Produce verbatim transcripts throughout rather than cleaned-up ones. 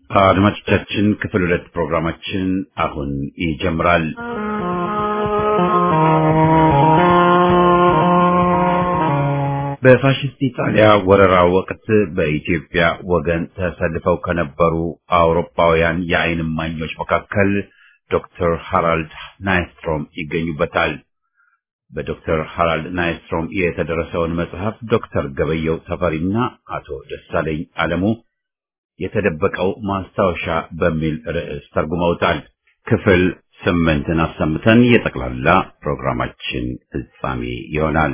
አድማጮቻችን ክፍል ሁለት ፕሮግራማችን አሁን ይጀምራል። በፋሽስት ኢጣሊያ ወረራ ወቅት በኢትዮጵያ ወገን ተሰልፈው ከነበሩ አውሮፓውያን የዓይን እማኞች መካከል ዶክተር ሃራልድ ናይስትሮም ይገኙበታል። በዶክተር ሃራልድ ናይስትሮም የተደረሰውን መጽሐፍ ዶክተር ገበየው ተፈሪና አቶ ደሳለኝ አለሙ የተደበቀው ማስታወሻ በሚል ርዕስ ተርጉመውታል። ክፍል ስምንትን አሰምተን የጠቅላላ ፕሮግራማችን ፍጻሜ ይሆናል።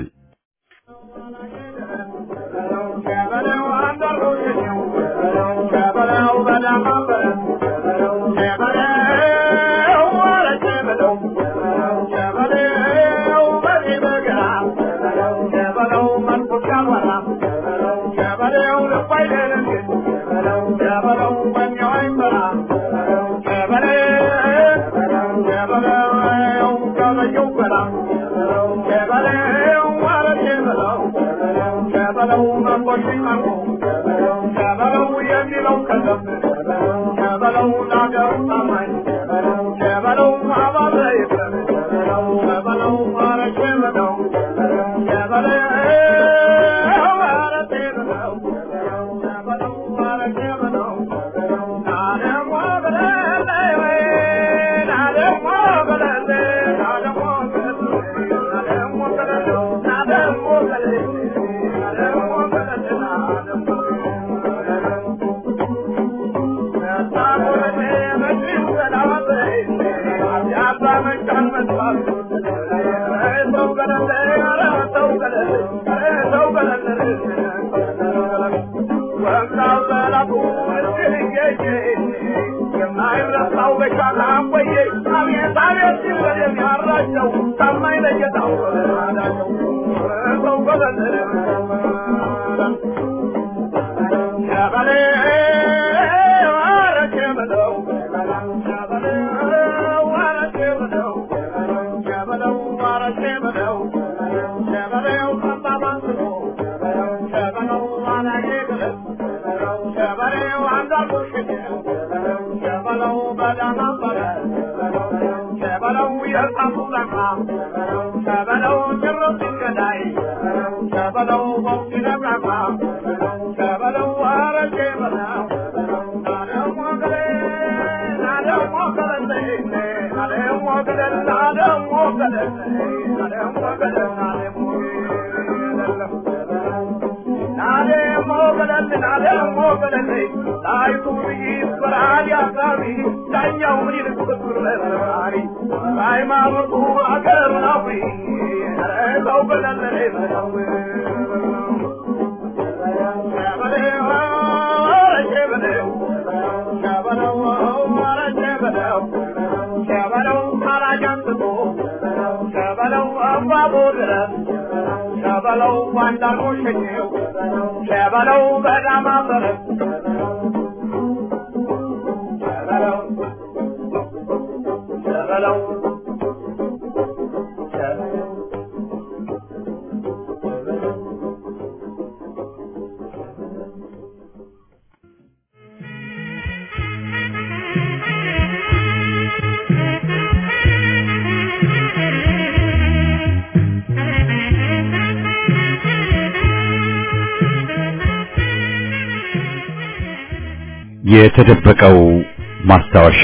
የተደበቀው ማስታወሻ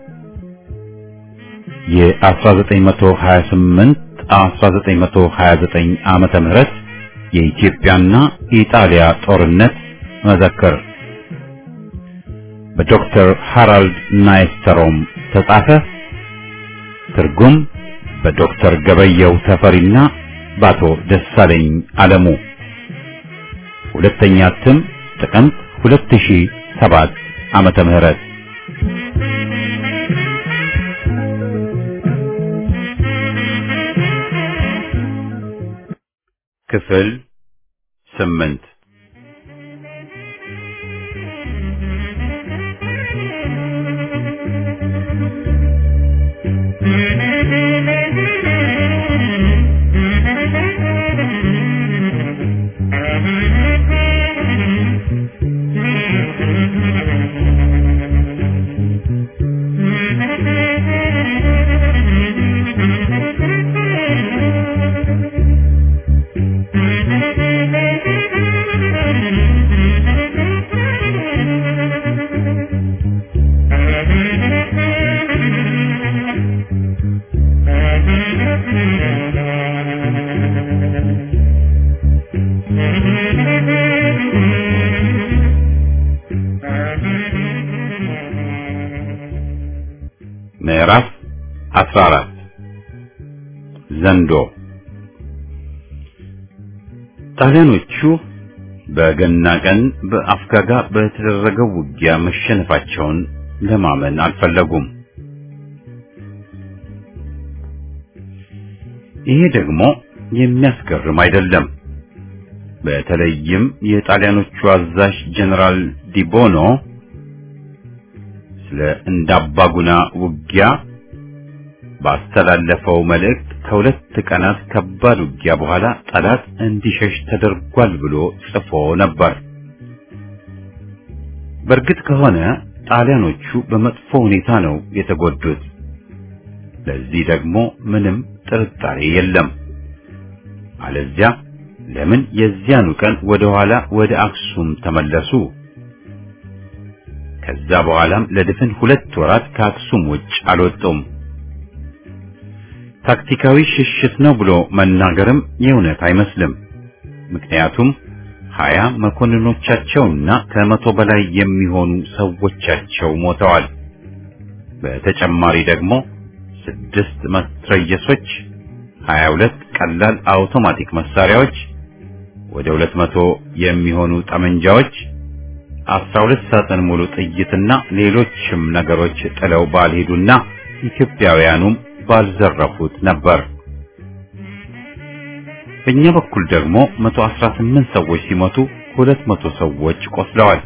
የ1928 1929 ዓመተ ምህረት የኢትዮጵያና ኢጣሊያ ጦርነት መዘክር በዶክተር ሃራልድ ናይስትሮም ተጻፈ። ትርጉም በዶክተር ገበየው ተፈሪና በአቶ ደሳለኝ አለሙ። ሁለተኛ እትም ጥቅምት ሁለት ሺህ ሰባት ዓመተ ምህረት። ክፍል ስምንት ምዕራፍ አስራ አራት ዘንዶ። ጣሊያኖቹ በገና ቀን በአፍጋጋ በተደረገው ውጊያ መሸነፋቸውን ለማመን አልፈለጉም። ይሄ ደግሞ የሚያስገርም አይደለም። በተለይም የጣሊያኖቹ አዛዥ ጀነራል ዲቦኖ ስለ እንዳባጉና ውጊያ ባስተላለፈው መልእክት ከሁለት ቀናት ከባድ ውጊያ በኋላ ጠላት እንዲሸሽ ተደርጓል ብሎ ጽፎ ነበር። በእርግጥ ከሆነ ጣሊያኖቹ በመጥፎ ሁኔታ ነው የተጎዱት። ለዚህ ደግሞ ምንም ጥርጣሬ የለም። አለዚያ ለምን የዚያኑ ቀን ወደ ኋላ ወደ አክሱም ተመለሱ? ከዛ በኋላም ለድፍን ሁለት ወራት ከአክሱም ውጭ አልወጡም። ታክቲካዊ ሽሽት ነው ብሎ መናገርም የእውነት አይመስልም። ምክንያቱም ሀያ መኮንኖቻቸውና ከመቶ በላይ የሚሆኑ ሰዎቻቸው ሞተዋል። በተጨማሪ ደግሞ ስድስት መትረየሶች፣ ሀያ ሁለት ቀላል አውቶማቲክ መሳሪያዎች፣ ወደ ሁለት መቶ የሚሆኑ ጠመንጃዎች፣ አስራ ሁለት ሳጥን ሙሉ ጥይትና ሌሎችም ነገሮች ጥለው ባልሄዱና ኢትዮጵያውያኑም ባልዘረፉት ነበር። በእኛ በኩል ደግሞ መቶ አስራ ስምንት ሰዎች ሲሞቱ ሁለት መቶ ሰዎች ቆስለዋል።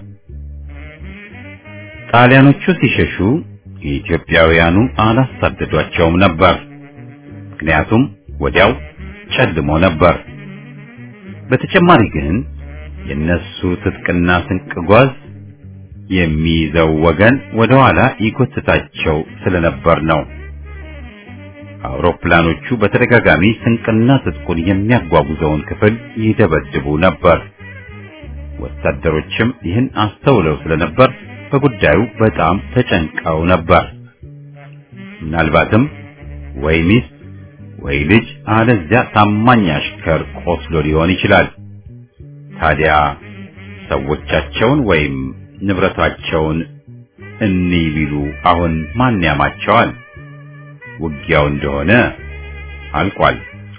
ጣሊያኖቹ ሲሸሹ ኢትዮጵያውያኑ አላሳደዷቸውም ነበር። ምክንያቱም ወዲያው ጨልሞ ነበር። በተጨማሪ ግን የነሱ ትጥቅና ስንቅ ጓዝ የሚይዘው ወገን ወደ ኋላ ይጎትታቸው ስለነበር ነው። አውሮፕላኖቹ በተደጋጋሚ ስንቅና ትጥቁን የሚያጓጉዘውን ክፍል ይደበድቡ ነበር። ወታደሮችም ይህን አስተውለው ስለነበር በጉዳዩ በጣም ተጨንቀው ነበር። ምናልባትም ወይ ሚስት ወይ ልጅ አለዚያ ታማኝ አሽከር ቆስሎ ሊሆን ይችላል። ታዲያ ሰዎቻቸውን ወይም ንብረታቸውን እንይ ቢሉ አሁን ማን ያማቸዋል? ውጊያው እንደሆነ አልቋል።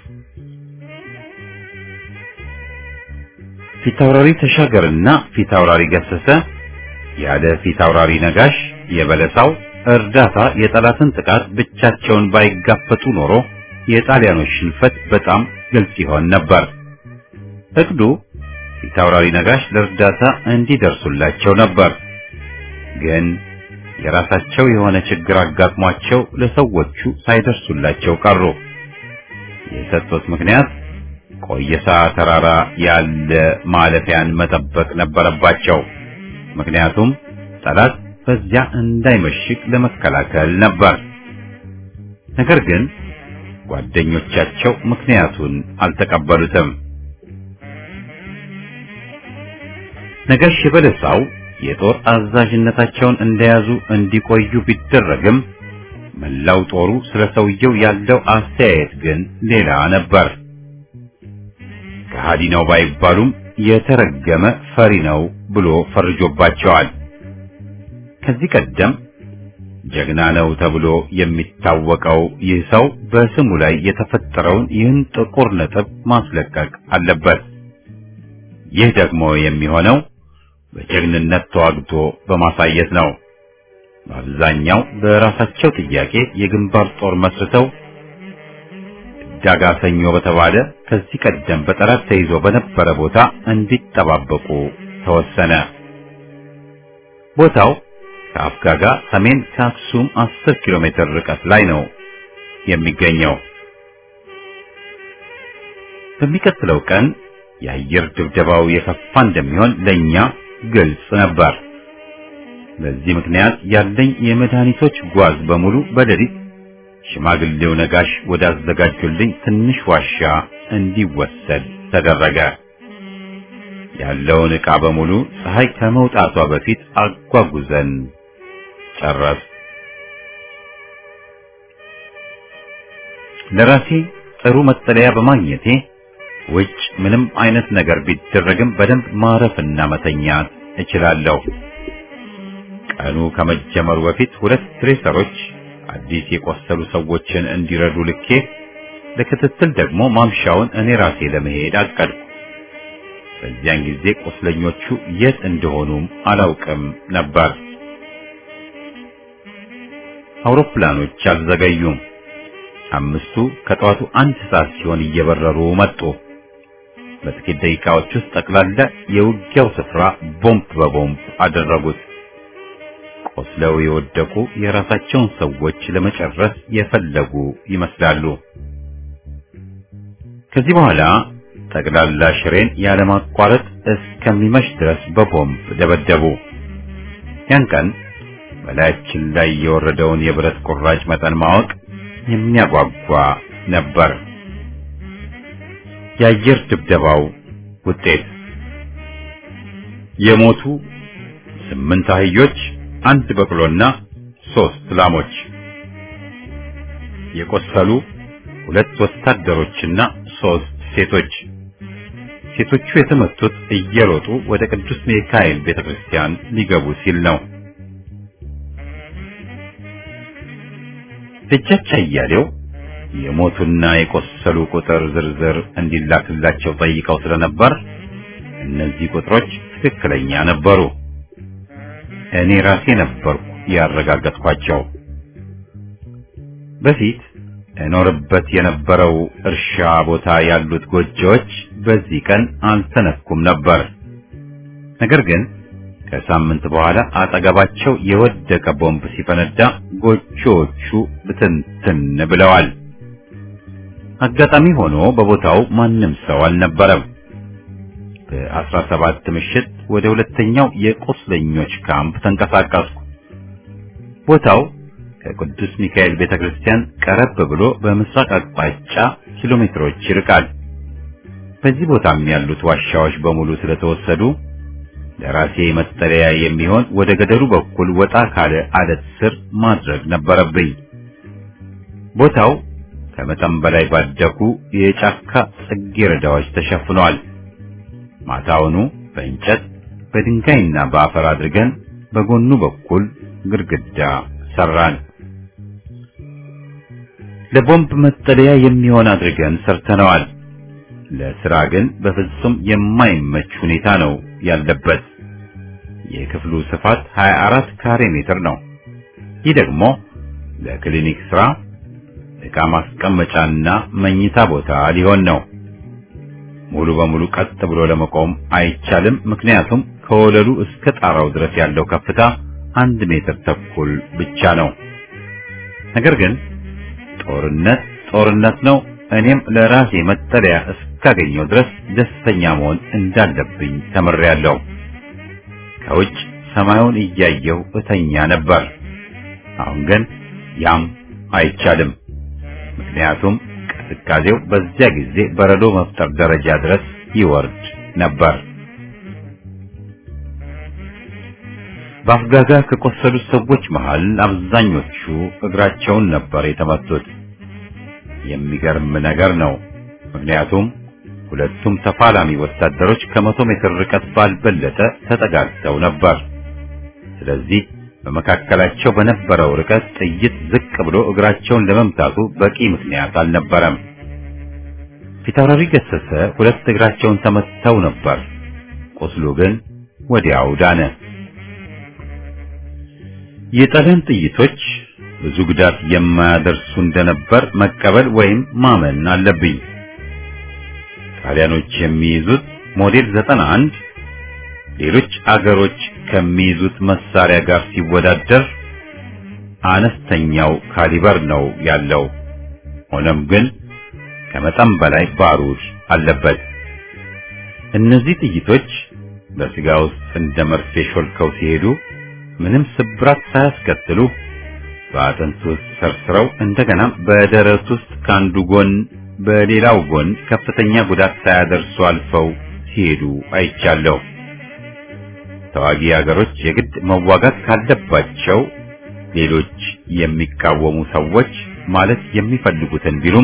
ፊታውራሪ ተሻገርና ፊታውራሪ ገሰሰ ያለ ፊታውራሪ ነጋሽ የበለሳው እርዳታ የጠላትን ጥቃት ብቻቸውን ባይጋፈጡ ኖሮ የጣሊያኖች ሽንፈት በጣም ግልጽ ይሆን ነበር። እቅዱ ፊታውራሪ ነጋሽ ለእርዳታ እንዲደርሱላቸው ነበር። ግን የራሳቸው የሆነ ችግር አጋጥሟቸው ለሰዎቹ ሳይደርሱላቸው ቀሩ። የሰጡት ምክንያት ቆየሳ ተራራ ያለ ማለፊያን መጠበቅ ነበረባቸው። ምክንያቱም ጠላት በዚያ እንዳይመሽግ ለመከላከል ነበር። ነገር ግን ጓደኞቻቸው ምክንያቱን አልተቀበሉትም። ነጋሽ የበለሳው የጦር አዛዥነታቸውን እንደያዙ እንዲቆዩ ቢደረግም መላው ጦሩ ስለ ሰውየው ያለው አስተያየት ግን ሌላ ነበር። ከሃዲ ነው ባይባሉም የተረገመ ፈሪ ነው ብሎ ፈርጆባቸዋል። ከዚህ ቀደም ጀግና ነው ተብሎ የሚታወቀው ይህ ሰው በስሙ ላይ የተፈጠረውን ይህን ጥቁር ነጥብ ማስለቀቅ አለበት። ይህ ደግሞ የሚሆነው በጀግንነት ተዋግቶ በማሳየት ነው። በአብዛኛው በራሳቸው ጥያቄ የግንባር ጦር መስርተው ዳጋ ሰኞ በተባለ ከዚህ ቀደም በጠላት ተይዞ በነበረ ቦታ እንዲጠባበቁ ተወሰነ። ቦታው ከአፍጋጋ ሰሜን ከአክሱም አስር ኪሎ ሜትር ርቀት ላይ ነው የሚገኘው። በሚቀጥለው ቀን የአየር ድብደባው የከፋ እንደሚሆን ለኛ ግልጽ ነበር። በዚህ ምክንያት ያለኝ የመድኃኒቶች ጓዝ በሙሉ በሌሊት ሽማግሌው ነጋሽ ወዳዘጋጁልኝ ትንሽ ዋሻ እንዲወሰድ ተደረገ። ያለውን ዕቃ በሙሉ ፀሐይ ከመውጣቷ በፊት አጓጉዘን ጨረስ። ለራሴ ጥሩ መጠለያ በማግኘቴ ውጭ ምንም አይነት ነገር ቢደረግም በደንብ ማረፍና መተኛት እችላለሁ። ቀኑ ከመጀመሩ በፊት ሁለት ትሬሰሮች አዲስ የቆሰሉ ሰዎችን እንዲረዱ ልኬ ለክትትል ደግሞ ማምሻውን እኔ ራሴ ለመሄድ አቀድኩ። በዚያን ጊዜ ቁስለኞቹ የት እንደሆኑም አላውቅም ነበር። አውሮፕላኖች አልዘገዩም። አምስቱ ከጠዋቱ አንድ ሰዓት ሲሆን እየበረሩ መጡ። በጥቂት ደቂቃዎች ውስጥ ጠቅላላ የውጊያው ስፍራ ቦምብ በቦምብ አደረጉት። ቆስለው የወደቁ የራሳቸውን ሰዎች ለመጨረስ የፈለጉ ይመስላሉ። ከዚህ በኋላ ጠቅላላ ሽሬን ያለማቋረጥ እስከሚመሽ ድረስ በቦምብ ደበደቡ። ያን ቀን በላያችን ላይ የወረደውን የብረት ቁራጭ መጠን ማወቅ የሚያጓጓ ነበር። የአየር ድብደባው ውጤት የሞቱ ስምንት አህዮች፣ አንድ በቅሎና ሶስት ላሞች፣ የቆሰሉ ሁለት ወታደሮችና ሶስት ሴቶች። ሴቶቹ የተመቱት እየሮጡ ወደ ቅዱስ ሚካኤል ቤተክርስቲያን ሊገቡ ሲል ነው። ደጃች አያሌው የሞቱና የቆሰሉ ቁጥር ዝርዝር እንዲላክላቸው ጠይቀው ስለነበር እነዚህ ቁጥሮች ትክክለኛ ነበሩ። እኔ ራሴ ነበርኩ ያረጋገጥኳቸው። በፊት እኖርበት የነበረው እርሻ ቦታ ያሉት ጎጆዎች በዚህ ቀን አልተነኩም ነበር። ነገር ግን ከሳምንት በኋላ አጠገባቸው የወደቀ ቦምብ ሲፈነዳ ጎጆዎቹ ብትንትን ብለዋል። አጋጣሚ ሆኖ በቦታው ማንም ሰው አልነበረም። በአስራ ሰባት ምሽት ወደ ሁለተኛው የቁስለኞች ካምፕ ተንቀሳቀስኩ። ቦታው ከቅዱስ ሚካኤል ቤተክርስቲያን ቀረብ ብሎ በምስራቅ አቅጣጫ ኪሎ ሜትሮች ይርቃል። በዚህ ቦታም ያሉት ዋሻዎች በሙሉ ስለተወሰዱ ለራሴ መጠለያ የሚሆን ወደ ገደሉ በኩል ወጣ ካለ አለት ስር ማድረግ ነበረብኝ። ቦታው ከመጠን በላይ ባደጉ የጫካ ጽጌረዳዎች ተሸፍኗል። ማታውኑ በእንጨት በድንጋይና በአፈር አድርገን በጎኑ በኩል ግድግዳ ሰራን። ለቦምብ መጠለያ የሚሆን አድርገን ሰርተነዋል። ለስራ ግን በፍጹም የማይመች ሁኔታ ነው ያለበት። የክፍሉ ስፋት ሀያ አራት ካሬ ሜትር ነው። ይህ ደግሞ ለክሊኒክ ስራ፣ ዕቃ ማስቀመጫና መኝታ ቦታ ሊሆን ነው። ሙሉ በሙሉ ቀጥ ብሎ ለመቆም አይቻልም። ምክንያቱም ከወለሉ እስከ ጣራው ድረስ ያለው ከፍታ አንድ ሜትር ተኩል ብቻ ነው። ነገር ግን ጦርነት ጦርነት ነው። እኔም ለራሴ መጠለያ እስካገኘው ድረስ ደስተኛ መሆን እንዳለብኝ ተመሪያለሁ። ከውጭ ሰማዩን እያየሁ እተኛ ነበር። አሁን ግን ያም አይቻልም። ምክንያቱም ቅዝቃዜው በዚያ ጊዜ በረዶ መፍጠር ደረጃ ድረስ ይወርድ ነበር። በአፍጋጋ ከቆሰሉት ሰዎች መሃል አብዛኞቹ እግራቸውን ነበር የተመቱት። የሚገርም ነገር ነው። ምክንያቱም ሁለቱም ተፋላሚ ወታደሮች ከመቶ ሜትር ርቀት ባልበለጠ ተጠጋግተው ነበር። ስለዚህ በመካከላቸው በነበረው ርቀት ጥይት ዝቅ ብሎ እግራቸውን ለመምታቱ በቂ ምክንያት አልነበረም። ፊታውራሪ ገሰሰ ሁለት እግራቸውን ተመተው ነበር። ቁስሉ ግን ወዲያው ዳነ። የጣሊያን ጥይቶች ብዙ ጉዳት የማያደርሱ እንደነበር መቀበል ወይም ማመን አለብኝ። ጣሊያኖች የሚይዙት ሞዴል ዘጠና አንድ ሌሎች አገሮች ከሚይዙት መሳሪያ ጋር ሲወዳደር አነስተኛው ካሊበር ነው ያለው። ሆኖም ግን ከመጠን በላይ ባሩድ አለበት። እነዚህ ጥይቶች በስጋ ውስጥ እንደ መርፌ ሾልከው ሲሄዱ ምንም ስብራት ሳያስከትሉ በአጥንት ውስጥ ሰርስረው እንደገና በደረት ውስጥ ካንዱ ጎን በሌላው ጎን ከፍተኛ ጉዳት ሳያደርሱ አልፈው ሲሄዱ አይቻለሁ። ተዋጊ ሀገሮች የግድ መዋጋት ካለባቸው ሌሎች የሚቃወሙ ሰዎች ማለት የሚፈልጉትን ቢሉም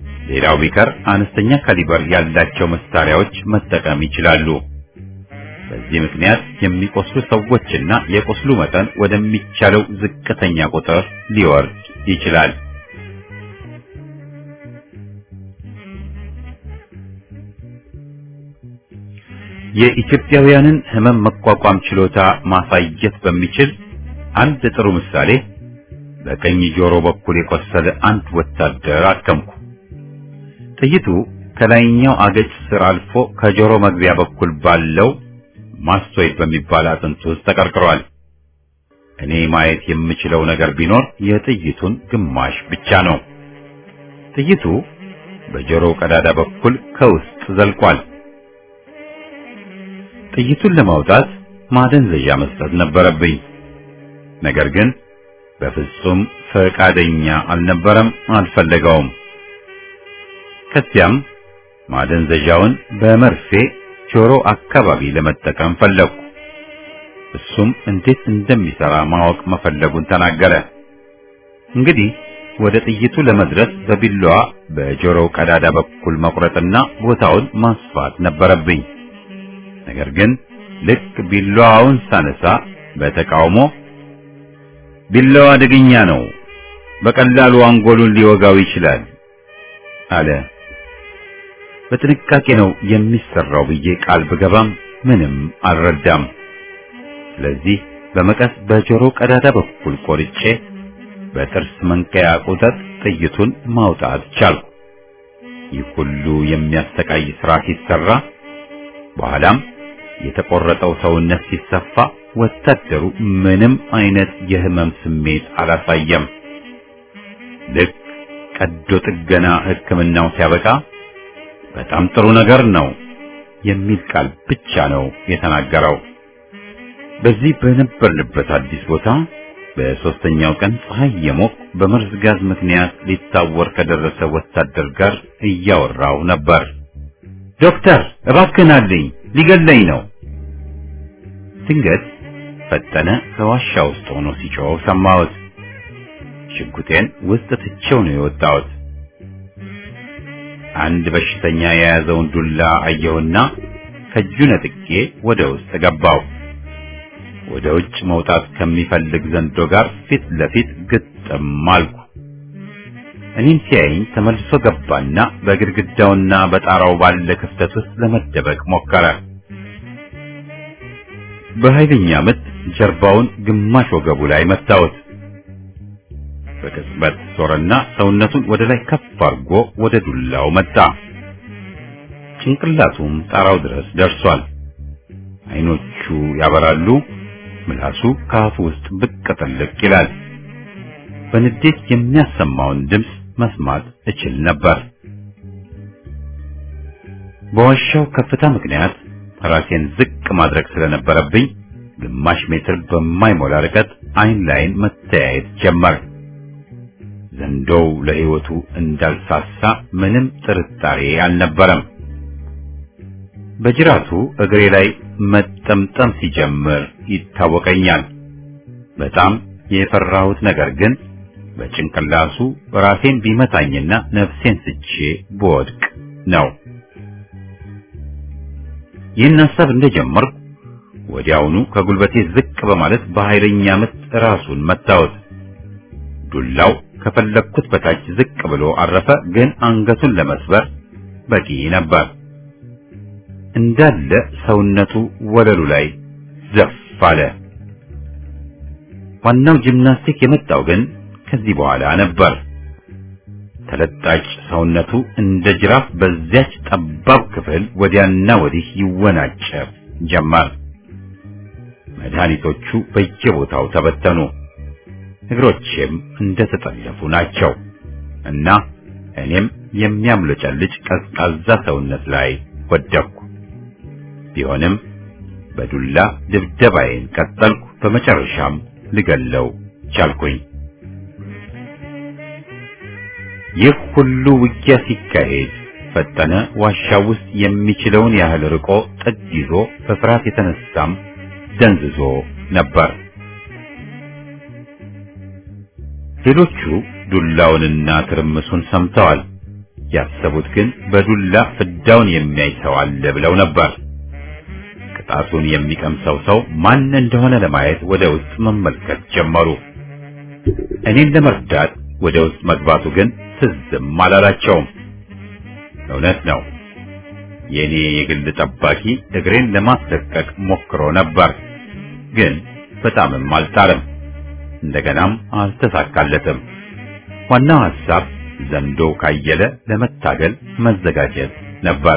ሌላው ቢቀር አነስተኛ ካሊበር ያላቸው መሳሪያዎች መጠቀም ይችላሉ። በዚህ ምክንያት የሚቆስሉ ሰዎችና የቆስሉ መጠን ወደሚቻለው ዝቅተኛ ቁጥር ሊወርድ ይችላል። የኢትዮጵያውያንን ህመም መቋቋም ችሎታ ማሳየት በሚችል አንድ ጥሩ ምሳሌ በቀኝ ጆሮ በኩል የቆሰለ አንድ ወታደር አከምኩ። ጥይቱ ከላይኛው አገጭ ስር አልፎ ከጆሮ መግቢያ በኩል ባለው ማስቶይድ በሚባል አጥንት ውስጥ ተቀርቅሯል። እኔ ማየት የምችለው ነገር ቢኖር የጥይቱን ግማሽ ብቻ ነው። ጥይቱ በጆሮው ቀዳዳ በኩል ከውስጥ ዘልቋል። ጥይቱን ለማውጣት ማደንዘዣ መስጠት ነበረብኝ። ነገር ግን በፍጹም ፈቃደኛ አልነበረም፣ አልፈለገውም። ከዚያም ማደንዘዣውን በመርፌ ጆሮ አካባቢ ለመጠቀም ፈለግኩ። እሱም እንዴት እንደሚሰራ ማወቅ መፈለጉን ተናገረ። እንግዲህ ወደ ጥይቱ ለመድረስ በቢላዋ በጆሮው ቀዳዳ በኩል መቁረጥና ቦታውን ማስፋት ነበረብኝ። ነገር ግን ልክ ቢላዋውን ሳነሳ በተቃውሞ ቢላዋ አደገኛ ነው፣ በቀላሉ አንጎሉን ሊወጋው ይችላል አለ። በጥንቃቄ ነው የሚሰራው ብዬ ቃል ብገባም ምንም አልረዳም። ስለዚህ በመቀስ በጆሮ ቀዳዳ በኩል ቆርጬ በጥርስ መንቀያ ቁጠት ጥይቱን ማውጣት ቻልኩ። ይህ ሁሉ የሚያሰቃይ ስራ ሲሰራ በኋላም የተቆረጠው ሰውነት ሲሰፋ ወታደሩ ምንም አይነት የህመም ስሜት አላሳየም። ልክ ቀዶ ጥገና ሕክምናው ሲያበቃ በጣም ጥሩ ነገር ነው የሚል ቃል ብቻ ነው የተናገረው። በዚህ በነበርንበት አዲስ ቦታ በሶስተኛው ቀን ፀሐይ የሞቅ በመርዝ ጋዝ ምክንያት ሊታወር ከደረሰ ወታደር ጋር እያወራው ነበር። ዶክተር እባክህን አለኝ፣ ሊገለኝ ነው። ድንገት ፈጠነ ከዋሻ ውስጥ ሆኖ ሲጮህ ሰማሁት። ሽጉጤን ውስጥ ትቼው ነው የወጣሁት። አንድ በሽተኛ የያዘውን ዱላ አየሁና ከእጁ ነጥቄ ወደ ውስጥ ገባው። ወደ ውጭ መውጣት ከሚፈልግ ዘንዶ ጋር ፊት ለፊት ግጥም አልኩ። እኔን ሲያየኝ ተመልሶ ገባና በግድግዳውና በጣራው ባለ ክፍተት ውስጥ ለመደበቅ ሞከረ። በኃይለኛ ምት ጀርባውን ግማሽ ወገቡ ላይ መታወት። በቅጽበት ዞረና ሰውነቱን ወደ ላይ ከፍ አድርጎ ወደ ዱላው መጣ። ጭንቅላቱም ጣራው ድረስ ደርሷል። አይኖቹ ያበራሉ። ምላሱ ከአፉ ውስጥ ብቅ ጥልቅ ይላል። በንዴት የሚያሰማውን ድምፅ መስማት እችል ነበር። በዋሻው ከፍታ ምክንያት ራሴን ዝቅ ማድረግ ስለነበረብኝ ግማሽ ሜትር በማይሞላ ርቀት አይን ላይን መተያየት ጀመር። ዘንዶው ለሕይወቱ እንዳልሳሳ ምንም ጥርጣሬ አልነበረም። በጅራቱ እግሬ ላይ መጠምጠም ሲጀምር ይታወቀኛል። በጣም የፈራሁት ነገር ግን በጭንቅላቱ ራሴን ቢመታኝና ነፍሴን ስቼ ብወድቅ ነው። ይህን ሐሳብ እንደጀመርኩ ወዲያውኑ ከጉልበቴ ዝቅ በማለት በኃይለኛ ምት ራሱን መታወት። ዱላው ከፈለኩት በታች ዝቅ ብሎ አረፈ፣ ግን አንገቱን ለመስበር በቂ ነበር። እንዳለ ሰውነቱ ወለሉ ላይ ዘፍ አለ። ዋናው ጂምናስቲክ የመጣው ግን ከዚህ በኋላ ነበር። ተለጣጭ ሰውነቱ እንደ ጅራፍ በዚያች ጠባብ ክፍል ወዲያና ወዲህ ይወናጨፍ ጀመር። መድኃኒቶቹ በየቦታው ተበተኑ። እግሮቼም እንደተጠለፉ ናቸው እና እኔም የሚያምለጨልጭ ቀዝቃዛ ሰውነት ላይ ወደቅኩ። ቢሆንም በዱላ ድብደባዬን ቀጠልኩ። በመጨረሻም ልገለው ቻልኩኝ። ይህ ሁሉ ውጊያ ሲካሄድ ፈጠነ ዋሻው ውስጥ የሚችለውን ያህል ርቆ ጥግ ይዞ በፍርሃት የተነሳም ደንዝዞ ነበር። ሌሎቹ ዱላውንና ትርምሱን ሰምተዋል። ያሰቡት ግን በዱላ ፍዳውን የሚያይ ሰው አለ ብለው ነበር። ጣቱን የሚቀምሰው ሰው ማን እንደሆነ ለማየት ወደ ውስጥ መመልከት ጀመሩ። እኔን ለመርዳት ወደ ውስጥ መግባቱ ግን ትዝም አላላቸውም። እውነት ነው፣ የኔ የግል ጠባቂ እግሬን ለማስለቀቅ ሞክሮ ነበር፣ ግን በጣምም አልጣለም። እንደገናም አልተሳካለትም። ዋናው ሐሳብ ዘንዶ ካየለ ለመታገል መዘጋጀት ነበር።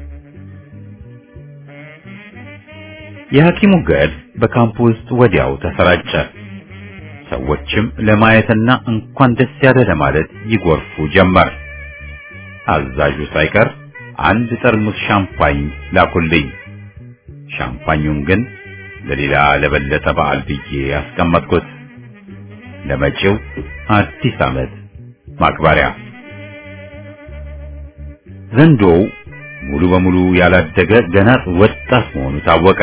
የሐኪሙ ገድ በካምፕ ውስጥ ወዲያው ተሰራጨ። ሰዎችም ለማየትና እንኳን ደስ ያለ ለማለት ይጎርፉ ጀመር። አዛዡ ሳይቀር አንድ ጠርሙስ ሻምፓኝ ላኩልኝ። ሻምፓኙን ግን ለሌላ ለበለጠ በዓል ብዬ ያስቀመጥኩት ለመጪው አዲስ ዓመት ማክበሪያ። ዘንዶው ሙሉ በሙሉ ያላደገ ገና ወጣት መሆኑ ታወቀ።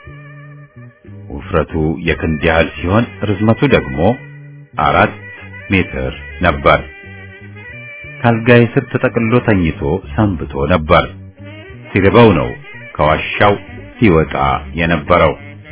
ውፍረቱ የክንድ ያህል ሲሆን ርዝመቱ ደግሞ አራት ሜትር ነበር። ካልጋይ ስር ተጠቅልሎ ተኝቶ ሰንብቶ ነበር። ሲርበው ነው ከዋሻው ሲወጣ የነበረው።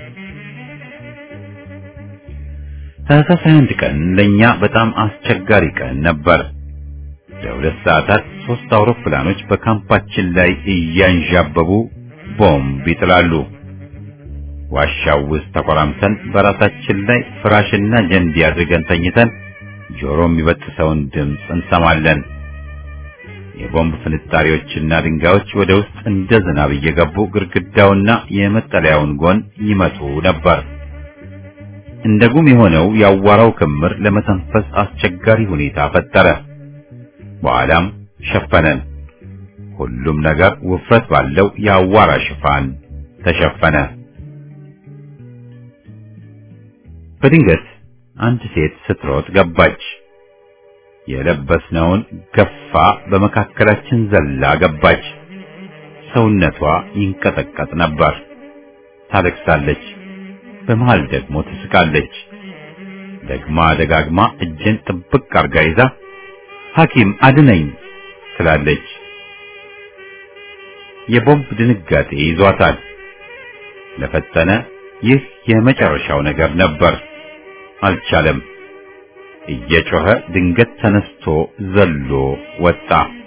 ታህሳስ አንድ ቀን ለኛ በጣም አስቸጋሪ ቀን ነበር። ለሁለት ሰዓታት ሶስት አውሮፕላኖች በካምፓችን ላይ እያንዣበቡ ቦምብ ይጥላሉ። ዋሻው ውስጥ ተቆራምተን በራሳችን ላይ ፍራሽና ጀንዲ አድርገን ተኝተን ጆሮ የሚበጥሰውን ድምፅ እንሰማለን። የቦምብ ፍንጣሪዎችና ድንጋዮች ወደ ውስጥ እንደ ዝናብ እየገቡ ግድግዳውና የመጠለያውን ጎን ይመቱ ነበር። እንደ ጉም የሆነው ያዋራው ክምር ለመተንፈስ አስቸጋሪ ሁኔታ ፈጠረ። በኋላም ሸፈነን። ሁሉም ነገር ውፍረት ባለው ያዋራ ሽፋን ተሸፈነ። በድንገት አንድ ሴት ስትሮጥ ገባች። የለበስነውን ገፋ በመካከላችን ዘላ ገባች። ሰውነቷ ይንቀጠቀጥ ነበር። ታለቅሳለች። በመሃል ደግሞ ትስቃለች። ደግማ ደጋግማ እጄን ጥብቅ አርጋ ይዛ ሐኪም አድነኝ ትላለች። የቦምብ ድንጋጤ ይዟታል። ለፈተነ ይህ የመጨረሻው ነገር ነበር። አልቻለም። እየጮኸ ድንገት ተነስቶ ዘሎ ወጣ።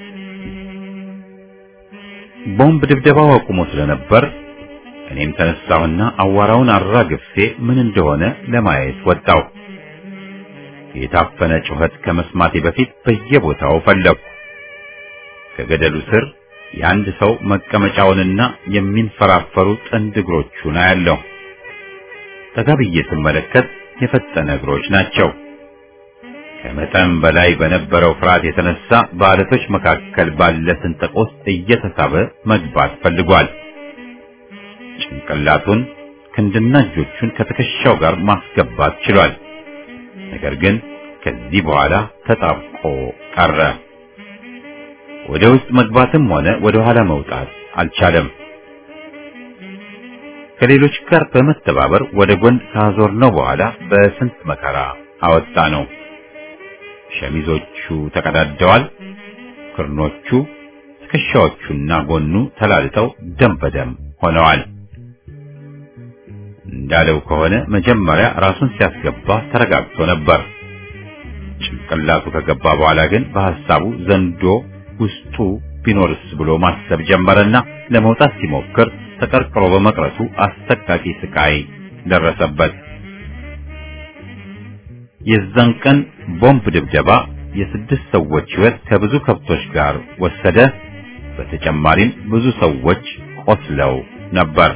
ቦምብ ድብደባው አቁሞ ስለነበር እኔም ተነሳሁና አዋራውን አራግፌ ምን እንደሆነ ለማየት ወጣው። የታፈነ ጩኸት ከመስማቴ በፊት በየቦታው ፈለኩ። ከገደሉ ስር የአንድ ሰው መቀመጫውንና የሚንፈራፈሩ ጥንድ እግሮቹን አያለሁ። ተጋብዬ ስመለከት የፈጠነ እግሮች ናቸው። ከመጠን በላይ በነበረው ፍርሃት የተነሳ በአለቶች መካከል ባለ ስንጥቅ ውስጥ እየተሳበ መግባት ፈልጓል። ጭንቅላቱን ክንድና እጆቹን ከትከሻው ጋር ማስገባት ችሏል። ነገር ግን ከዚህ በኋላ ተጣብቆ ቀረ። ወደ ውስጥ መግባትም ሆነ ወደ ኋላ መውጣት አልቻለም። ከሌሎች ጋር በመተባበር ወደ ጎን ካዞርነው በኋላ በስንት መከራ አወጣ ነው። ሸሚዞቹ ተቀዳደዋል። ክርኖቹ፣ ትከሻዎቹና ጎኑ ተላልጠው ደም በደም ሆነዋል። እንዳለው ከሆነ መጀመሪያ ራሱን ሲያስገባ ተረጋግቶ ነበር። ጭንቅላቱ ከገባ በኋላ ግን በሐሳቡ ዘንዶ ውስጡ ቢኖርስ ብሎ ማሰብ ጀመረና ለመውጣት ሲሞክር ተቀርቅሮ በመቅረቱ አሰቃቂ ስቃይ ደረሰበት። የዛን ቀን ቦምብ ድብደባ የስድስት ሰዎች ሕይወት ከብዙ ከብቶች ጋር ወሰደ። በተጨማሪም ብዙ ሰዎች ቆስለው ነበር።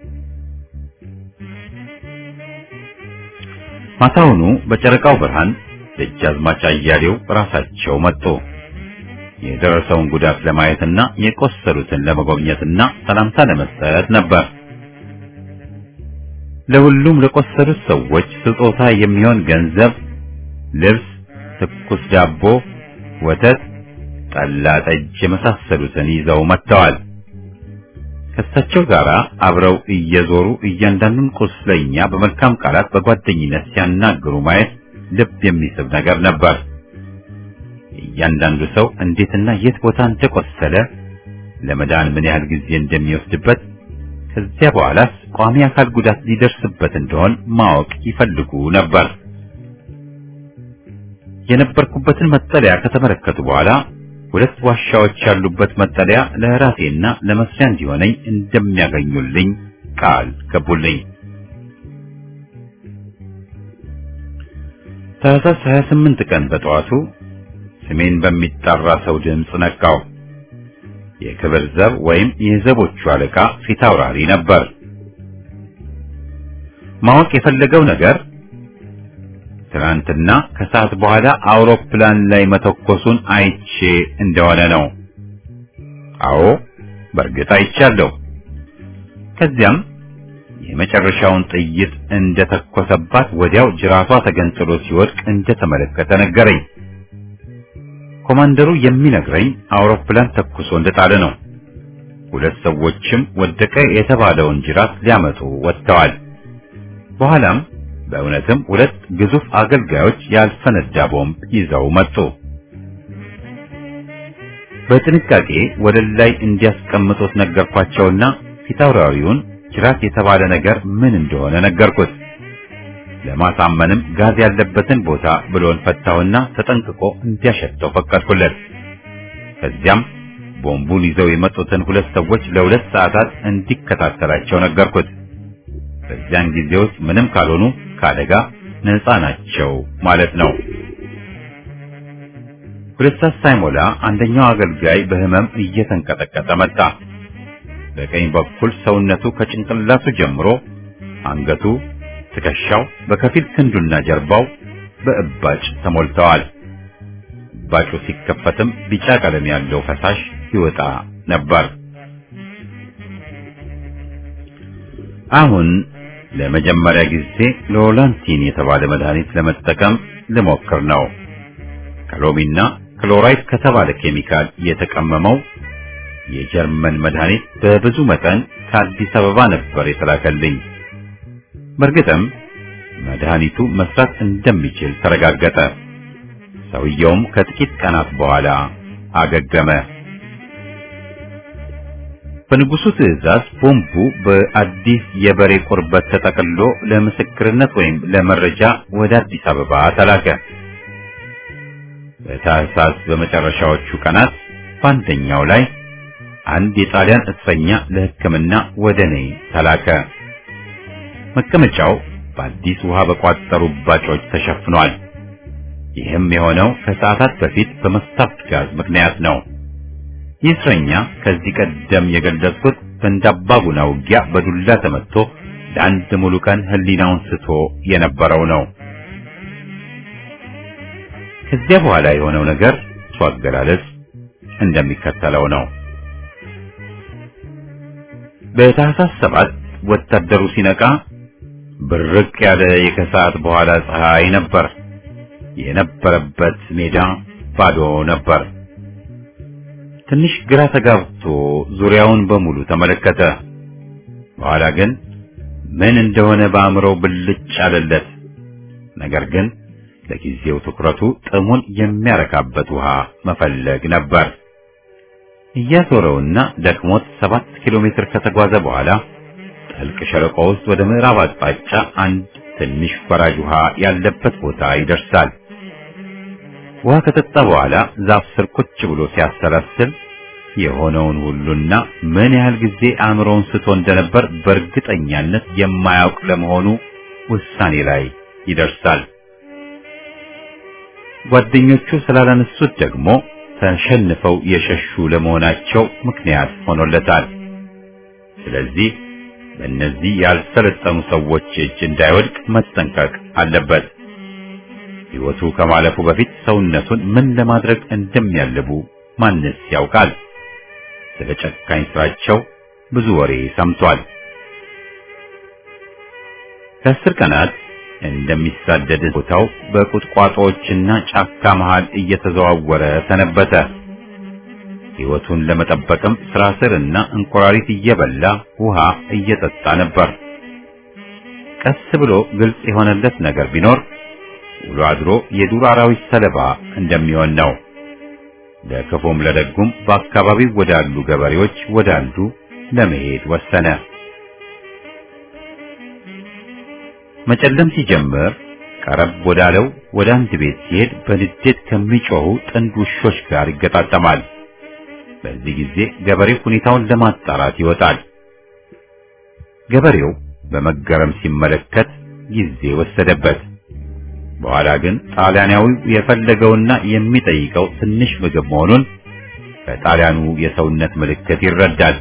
ማታውኑ በጨረቃው ብርሃን ደጃዝማች አያሌው ራሳቸው መጡ። የደረሰውን ጉዳት ለማየትና የቆሰሉትን ለመጎብኘትና ሰላምታ ለመስጠት ነበር። ለሁሉም ለቆሰሉት ሰዎች ስጦታ የሚሆን ገንዘብ፣ ልብስ፣ ትኩስ ዳቦ፣ ወተት፣ ጠላ፣ ጠጅ የመሳሰሉትን ይዘው መጥተዋል። ከእሳቸው ጋር አብረው እየዞሩ እያንዳንዱን ቁስለኛ በመልካም ቃላት በጓደኝነት ሲያናግሩ ማየት ልብ የሚስብ ነገር ነበር። እያንዳንዱ ሰው እንዴትና የት ቦታ እንደቆሰለ፣ ለመዳን ምን ያህል ጊዜ እንደሚወስድበት፣ ከዚያ በኋላስ ቋሚ አካል ጉዳት ሊደርስበት እንደሆን ማወቅ ይፈልጉ ነበር። የነበርኩበትን መጠለያ ከተመለከቱ በኋላ ሁለት ዋሻዎች ያሉበት መጠለያ ለራሴና ለመስሪያ እንዲሆነኝ እንደሚያገኙልኝ ቃል ገቡልኝ። ታህሳስ ሃያ ስምንት ቀን በጠዋቱ ስሜን በሚጠራ ሰው ድምፅ ነቃው። የክብር ዘብ ወይም የዘቦቹ አለቃ ፊት አውራሪ ነበር። ማወቅ የፈለገው ነገር ትናንትና ከሰዓት በኋላ አውሮፕላን ላይ መተኮሱን አይቼ እንደሆነ ነው። አዎ በእርግጥ አይቻለሁ። ከዚያም የመጨረሻውን ጥይት እንደተኮሰባት ወዲያው ጅራቷ ተገንጥሎ ሲወድቅ እንደተመለከተ ነገረኝ። ኮማንደሩ የሚነግረኝ አውሮፕላን ተኩሶ እንደጣለ ነው። ሁለት ሰዎችም ወደቀ የተባለውን ጅራት ሊያመጡ ወጥተዋል። በኋላም በእውነትም ሁለት ግዙፍ አገልጋዮች ያልፈነዳ ቦምብ ይዘው መጡ። በጥንቃቄ ወለል ላይ እንዲያስቀምጡት ነገርኳቸውና ፊታውራሪውን ጅራት የተባለ ነገር ምን እንደሆነ ነገርኩት። ለማሳመንም ጋዝ ያለበትን ቦታ ብሎን ፈታውና ተጠንቅቆ እንዲያሸተው ፈቀድኩለት። ከዚያም ቦምቡን ይዘው የመጡትን ሁለት ሰዎች ለሁለት ሰዓታት እንዲከታተላቸው ነገርኩት። በዚያን ጊዜ ውስጥ ምንም ካልሆኑ ከአደጋ ነፃ ናቸው ማለት ነው። ሁለት ሰዓት ሳይሞላ አንደኛው አገልጋይ በህመም እየተንቀጠቀጠ መጣ። በቀኝ በኩል ሰውነቱ ከጭንቅላቱ ጀምሮ አንገቱ፣ ትከሻው፣ በከፊል ክንዱና ጀርባው በእባጭ ተሞልተዋል። እባጩ ሲከፈትም ቢጫ ቀለም ያለው ፈሳሽ ይወጣ ነበር። አሁን ለመጀመሪያ ጊዜ ሎላንቲን የተባለ መድኃኒት ለመጠቀም ልሞክር ነው። ከሎሚና ክሎራይድ ከተባለ ኬሚካል የተቀመመው የጀርመን መድኃኒት በብዙ መጠን ከአዲስ አበባ ነበር የተላከልኝ። በእርግጥም መድኃኒቱ መስራት እንደሚችል ተረጋገጠ። ሰውየውም ከጥቂት ቀናት በኋላ አገገመ። በንጉሱ ትዕዛዝ ቦምቡ በአዲስ የበሬ ቁርበት ተጠቅልሎ ለምስክርነት ወይም ለመረጃ ወደ አዲስ አበባ ተላከ። በታህሳስ በመጨረሻዎቹ ቀናት በአንደኛው ላይ አንድ የጣሊያን እስረኛ ለሕክምና ወደ እኔ ተላከ። መቀመጫው በአዲስ ውሃ በቋጠሩ ባጮች ተሸፍኗል። ይህም የሆነው ከሰዓታት በፊት በመስታወት ጋዝ ምክንያት ነው። ይህ እስረኛ ከዚህ ቀደም የገለጽኩት በእንዳባጉና ውጊያ በዱላ ተመትቶ ለአንድ ሙሉ ቀን ህሊናውን ስቶ የነበረው ነው። ከዚያ በኋላ የሆነው ነገር እሱ አገላለጽ እንደሚከተለው ነው። በታህሳስ ሰባት ወታደሩ ሲነቃ ብርቅ ያለ የከሰዓት በኋላ ፀሐይ ነበር። የነበረበት ሜዳ ባዶ ነበር። ትንሽ ግራ ተጋብቶ ዙሪያውን በሙሉ ተመለከተ። በኋላ ግን ምን እንደሆነ በአእምሮው ብልጭ አለለት። ነገር ግን ለጊዜው ትኩረቱ ጥሙን የሚያረካበት ውሃ መፈለግ ነበር። እያዞረውና ደክሞት ሰባት ኪሎ ሜትር ከተጓዘ በኋላ ጥልቅ ሸለቆ ውስጥ ወደ ምዕራብ አቅጣጫ አንድ ትንሽ ፈራጅ ውሃ ያለበት ቦታ ይደርሳል። ውሃ ከጠጣ በኋላ ዛፍ ስር ቁጭ ብሎ ሲያሰላስል የሆነውን ሁሉና ምን ያህል ጊዜ አእምሮውን ስቶ እንደነበር በእርግጠኛነት የማያውቅ ለመሆኑ ውሳኔ ላይ ይደርሳል። ጓደኞቹ ስላላነሱት ደግሞ ተሸንፈው የሸሹ ለመሆናቸው ምክንያት ሆኖለታል። ስለዚህ በእነዚህ ያልሰለጠኑ ሰዎች እጅ እንዳይወድቅ መጠንቀቅ አለበት። ሕይወቱ ከማለፉ በፊት ሰውነቱን ምን ለማድረግ እንደሚያልቡ ማንስ ያውቃል? ስለ ጨካኝ ስራቸው ብዙ ወሬ ሰምቷል። ከአስር ቀናት እንደሚሳደድ ቦታው በቁጥቋጦዎችና ጫካ መሃል እየተዘዋወረ ሰነበተ። ሕይወቱን ለመጠበቅም ስራ ስርና እንቁራሪት እየበላ ውሃ እየጠጣ ነበር። ቀስ ብሎ ግልጽ የሆነለት ነገር ቢኖር ውሎ አድሮ የዱር አራዊት ሰለባ እንደሚሆን ነው። ለክፉም ለደጉም በአካባቢው ወዳሉ ገበሬዎች ወዳንዱ ለመሄድ ወሰነ። መጨለም ሲጀምር ቀረብ ወዳለው ወደ አንድ ቤት ሲሄድ በንዴት ከሚጮሁ ጥንድ ውሾች ጋር ይገጣጠማል። በዚህ ጊዜ ገበሬው ሁኔታውን ለማጣራት ይወጣል። ገበሬው በመገረም ሲመለከት ጊዜ ወሰደበት። በኋላ ግን ጣሊያናዊው የፈለገውና የሚጠይቀው ትንሽ ምግብ መሆኑን በጣሊያኑ የሰውነት ምልክት ይረዳል።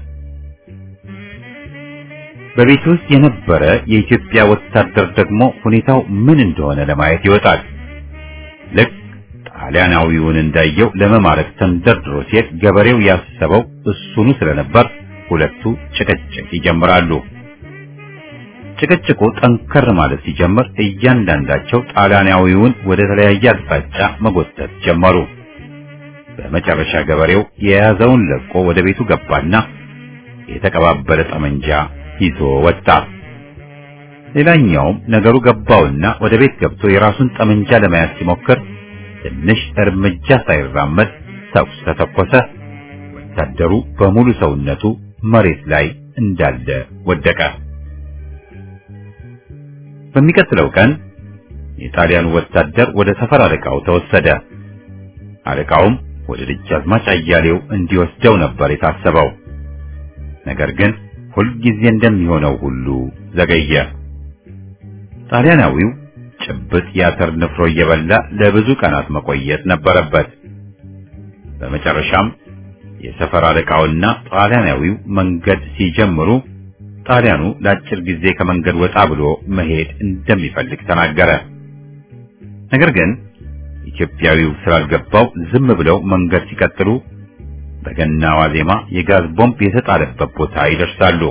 በቤት ውስጥ የነበረ የኢትዮጵያ ወታደር ደግሞ ሁኔታው ምን እንደሆነ ለማየት ይወጣል። ልክ ጣሊያናዊውን እንዳየው ለመማረክ ተንደርድሮ ሲሄድ ገበሬው ያሰበው እሱኑ ስለነበር ሁለቱ ጭቅጭቅ ይጀምራሉ። ጭቅጭቁ ጠንከር ማለት ሲጀምር እያንዳንዳቸው ጣሊያናዊውን ወደ ተለያየ አቅጣጫ መጎተት ጀመሩ። በመጨረሻ ገበሬው የያዘውን ለቆ ወደ ቤቱ ገባና የተቀባበለ ጠመንጃ ይዞ ወጣ። ሌላኛውም ነገሩ ገባውና ወደ ቤት ገብቶ የራሱን ጠመንጃ ለመያዝ ሲሞክር ትንሽ እርምጃ ሳይራመድ ተኩስ ተተኮሰ። ወታደሩ በሙሉ ሰውነቱ መሬት ላይ እንዳለ ወደቀ። በሚቀጥለው ቀን የጣሊያኑ ወታደር ወደ ሰፈር አለቃው ተወሰደ። አለቃውም ወደ ደጃዝማች አያሌው እንዲወስደው ነበር የታሰበው። ነገር ግን ሁልጊዜ እንደሚሆነው ሁሉ ዘገየ። ጣሊያናዊው ጭብጥ ያተር ንፍሮ እየበላ ለብዙ ቀናት መቆየት ነበረበት። በመጨረሻም የሰፈር አለቃውና ጣሊያናዊው መንገድ ሲጀምሩ ጣሊያኑ ለአጭር ጊዜ ከመንገድ ወጣ ብሎ መሄድ እንደሚፈልግ ተናገረ። ነገር ግን ኢትዮጵያዊው ስላልገባው ዝም ብለው መንገድ ሲቀጥሉ በገና ዋዜማ የጋዝ ቦምብ የተጣለበት ቦታ ይደርሳሉ።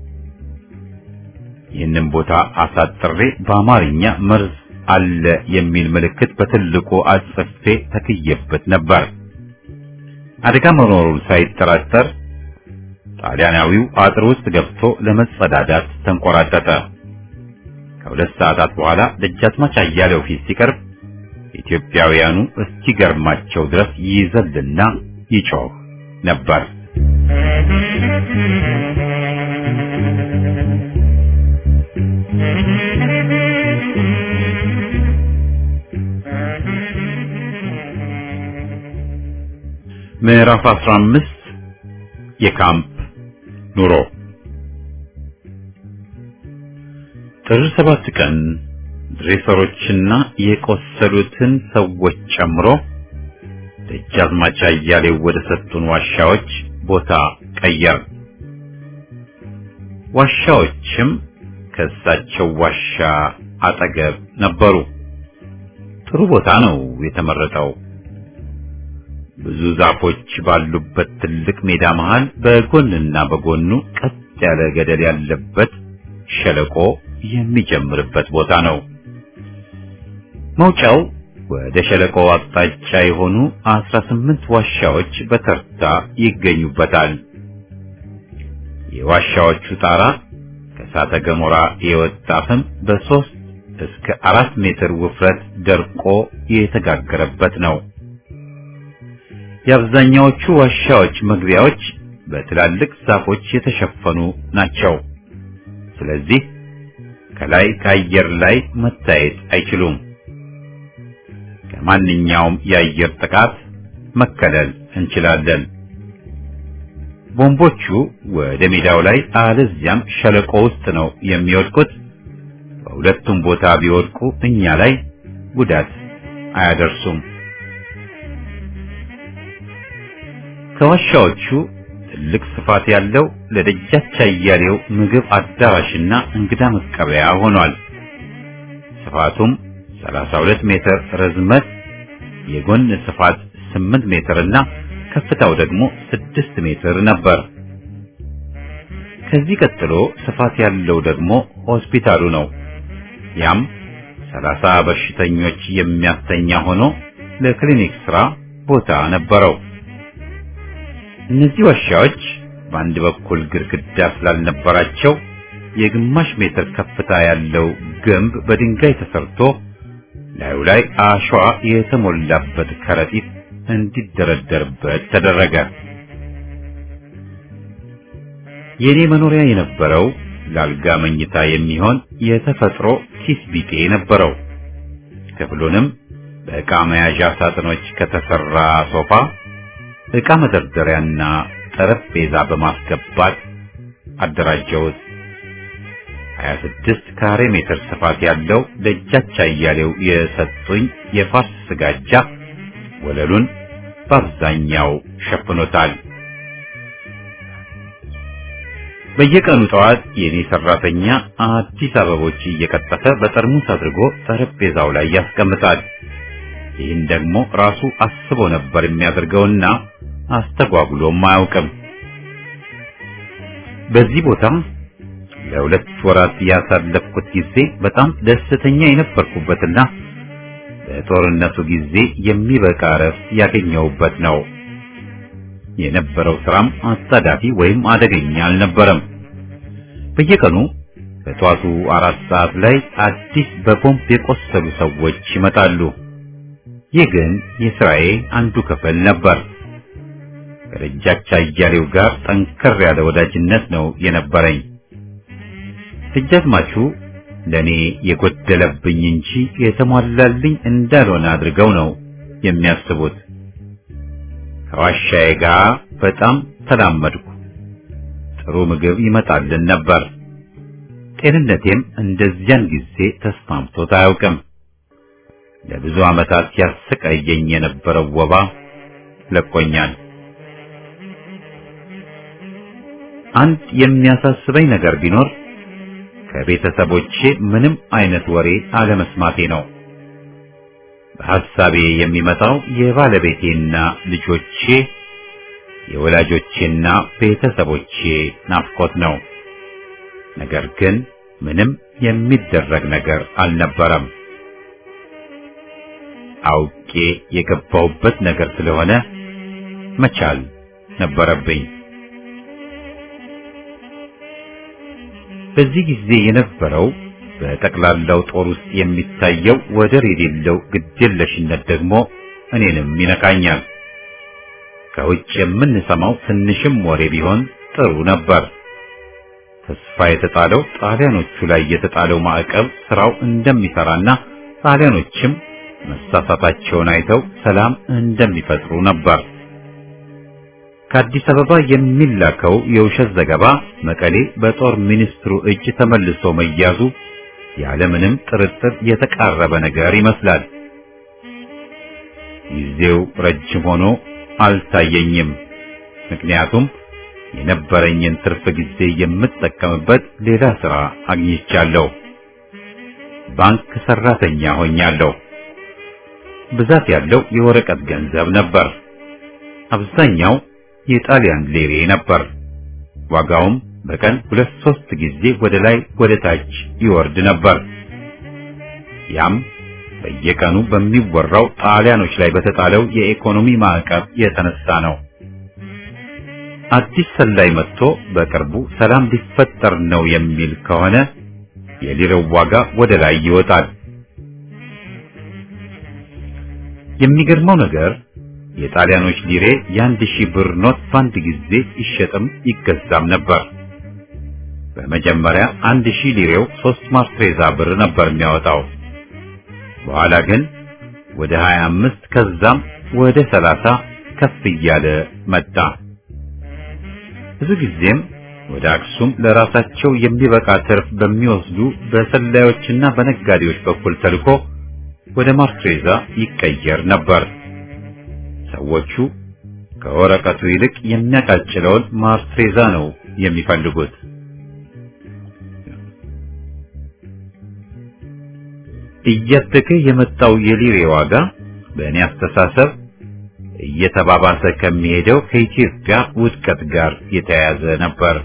ይህንን ቦታ አሳጥሬ በአማርኛ መርዝ አለ የሚል ምልክት በትልቁ አጽፌ ተክየበት ነበር። አደጋ መኖሩን ሳይጠራጠር ጣሊያናዊው አጥር ውስጥ ገብቶ ለመጸዳዳት ተንቆራጠጠ። ከሁለት ሰዓታት በኋላ ደጃዝማች አያሌው ፊት ሲቀርብ ኢትዮጵያውያኑ እስኪገርማቸው ድረስ ይዘልና ይጮህ ነበር። ምዕራፍ አስራ አምስት የካምፕ ኑሮ። ጥር ሰባት ቀን ድሬሰሮችና የቆሰሉትን ሰዎች ጨምሮ ደጃዝማች አያሌው ወደ ሰጡን ዋሻዎች ቦታ ቀየር። ዋሻዎችም ከእሳቸው ዋሻ አጠገብ ነበሩ። ጥሩ ቦታ ነው የተመረጠው። ብዙ ዛፎች ባሉበት ትልቅ ሜዳ መሃል በጎንና በጎኑ ቀጥ ያለ ገደል ያለበት ሸለቆ የሚጀምርበት ቦታ ነው። መውጫው ወደ ሸለቆው አቅጣጫ የሆኑ አስራ ስምንት ዋሻዎች በተርታ ይገኙበታል። የዋሻዎቹ ጣራ ከእሳተ ገሞራ የወጣ ፍም በሶስት እስከ አራት ሜትር ውፍረት ደርቆ የተጋገረበት ነው። የአብዛኛዎቹ ዋሻዎች መግቢያዎች በትላልቅ ዛፎች የተሸፈኑ ናቸው። ስለዚህ ከላይ ከአየር ላይ መታየት አይችሉም። ከማንኛውም የአየር ጥቃት መከለል እንችላለን። ቦምቦቹ ወደ ሜዳው ላይ አለዚያም ሸለቆ ውስጥ ነው የሚወድቁት። በሁለቱም ቦታ ቢወድቁ እኛ ላይ ጉዳት አያደርሱም። ከዋሻዎቹ ትልቅ ስፋት ያለው ለደጃች አያሌው ምግብ አዳራሽና እንግዳ መቀበያ ሆኗል። ስፋቱም ሰላሳ ሁለት ሜትር ርዝመት፣ የጎን ስፋት ስምንት ሜትርና ከፍታው ደግሞ ስድስት ሜትር ነበር። ከዚህ ቀጥሎ ስፋት ያለው ደግሞ ሆስፒታሉ ነው። ያም ሰላሳ በሽተኞች የሚያስተኛ ሆኖ ለክሊኒክ ስራ ቦታ ነበረው። እነዚህ ዋሻዎች በአንድ በኩል ግድግዳ ስላልነበራቸው የግማሽ ሜትር ከፍታ ያለው ግንብ በድንጋይ ተሰርቶ ላዩ ላይ አሸዋ የተሞላበት ከረጢት እንዲደረደርበት ተደረገ። የኔ መኖሪያ የነበረው ላልጋ መኝታ የሚሆን የተፈጥሮ ኪስ ቢጤ ነበረው። ክፍሉንም በዕቃ መያዣ ሳጥኖች ከተሰራ ሶፋ፣ ዕቃ መደርደሪያና ጠረጴዛ በማስገባት አደራጀሁት። ሀያ ስድስት ካሬ ሜትር ስፋት ያለው ደጃች አያሌው የሰጡኝ የፋስ ስጋጃ ወለሉን በአብዛኛው ሸፍኖታል። በየቀኑ ጠዋት የኔ ሰራተኛ አዲስ አበቦች እየቀጠፈ በጠርሙስ አድርጎ ጠረጴዛው ላይ ያስቀምጣል። ይህን ደግሞ ራሱ አስቦ ነበር የሚያደርገውና አስተጓጉሎም አያውቅም። በዚህ ቦታ ለሁለት ወራት ያሳለፍኩት ጊዜ በጣም ደስተኛ የነበርኩበትና በጦርነቱ ጊዜ የሚበቃ እረፍት ያገኘሁበት ነው። የነበረው ስራም አጣዳፊ ወይም አደገኛ አልነበረም። በየቀኑ በጠዋቱ አራት ሰዓት ላይ አዲስ በቦምብ የቆሰሉ ሰዎች ይመጣሉ። ይህ ግን የስራዬ አንዱ ክፍል ነበር። ከደጃች አያሌው ጋር ጠንከር ያለ ወዳጅነት ነው የነበረኝ። ደጃዝማቹ ለኔ የጎደለብኝ እንጂ የተሟላልኝ እንዳልሆነ አድርገው ነው የሚያስቡት። ከዋሻዬ ጋር በጣም ተላመድኩ። ጥሩ ምግብ ይመጣልን ነበር። ጤንነቴም እንደዚያን ጊዜ ተስማምቶት አያውቅም። ለብዙ ዓመታት ያሰቃየኝ የነበረው ወባ ለቆኛል። አንድ የሚያሳስበኝ ነገር ቢኖር ከቤተሰቦቼ ምንም አይነት ወሬ አለመስማቴ ነው። በሐሳቤ የሚመጣው የባለቤቴና ልጆቼ፣ የወላጆቼና ቤተሰቦቼ ናፍቆት ነው። ነገር ግን ምንም የሚደረግ ነገር አልነበረም። አውቄ የገባሁበት ነገር ስለሆነ መቻል ነበረብኝ። በዚህ ጊዜ የነበረው በጠቅላላው ጦር ውስጥ የሚታየው ወደር የሌለው ግዴለሽነት ደግሞ እኔንም ይነካኛል። ከውጭ የምንሰማው ትንሽም ወሬ ቢሆን ጥሩ ነበር። ተስፋ የተጣለው ጣሊያኖቹ ላይ የተጣለው ማዕቀብ ስራው እንደሚሰራና ጣሊያኖችም መሳሳታቸውን አይተው ሰላም እንደሚፈጥሩ ነበር። ከአዲስ አበባ የሚላከው የውሸት ዘገባ መቀሌ በጦር ሚኒስትሩ እጅ ተመልሶ መያዙ ያለምንም ጥርጥር የተቃረበ ነገር ይመስላል። ጊዜው ረጅም ሆኖ አልታየኝም። ምክንያቱም የነበረኝን ትርፍ ጊዜ የምጠቀምበት ሌላ ስራ አግኝቻለሁ። ባንክ ሰራተኛ ሆኛለሁ። ብዛት ያለው የወረቀት ገንዘብ ነበር። አብዛኛው የጣሊያን ሌሬ ነበር። ዋጋውም በቀን ሁለት ሶስት ጊዜ ወደ ላይ ወደ ታች ይወርድ ነበር። ያም በየቀኑ በሚወራው ጣሊያኖች ላይ በተጣለው የኢኮኖሚ ማዕቀብ የተነሳ ነው። አዲስ ሰላይ መጥቶ በቅርቡ ሰላም ሊፈጠር ነው የሚል ከሆነ የሊረው ዋጋ ወደ ላይ ይወጣል። የሚገርመው ነገር የጣሊያኖች ሊሬ የአንድ ሺህ ብር ኖት በአንድ ጊዜ ይሸጥም ይገዛም ነበር። በመጀመሪያ አንድ ሺህ ሊሬው ሶስት ማርትሬዛ ብር ነበር የሚያወጣው። በኋላ ግን ወደ ሀያ አምስት ከዛም ወደ ሰላሳ ከፍ እያለ መጣ። ብዙ ጊዜም ወደ አክሱም ለራሳቸው የሚበቃ ትርፍ በሚወስዱ በሰላዮችና በነጋዴዎች በኩል ተልኮ ወደ ማርትሬዛ ይቀየር ነበር። ሰዎቹ ከወረቀቱ ይልቅ የሚያቃጭለውን ማርትሬዛ ነው የሚፈልጉት። እያደገ የመጣው የሊሬ ዋጋ በእኔ አስተሳሰብ እየተባባሰ ከሚሄደው ከኢትዮጵያ ውድቀት ጋር የተያያዘ ነበር።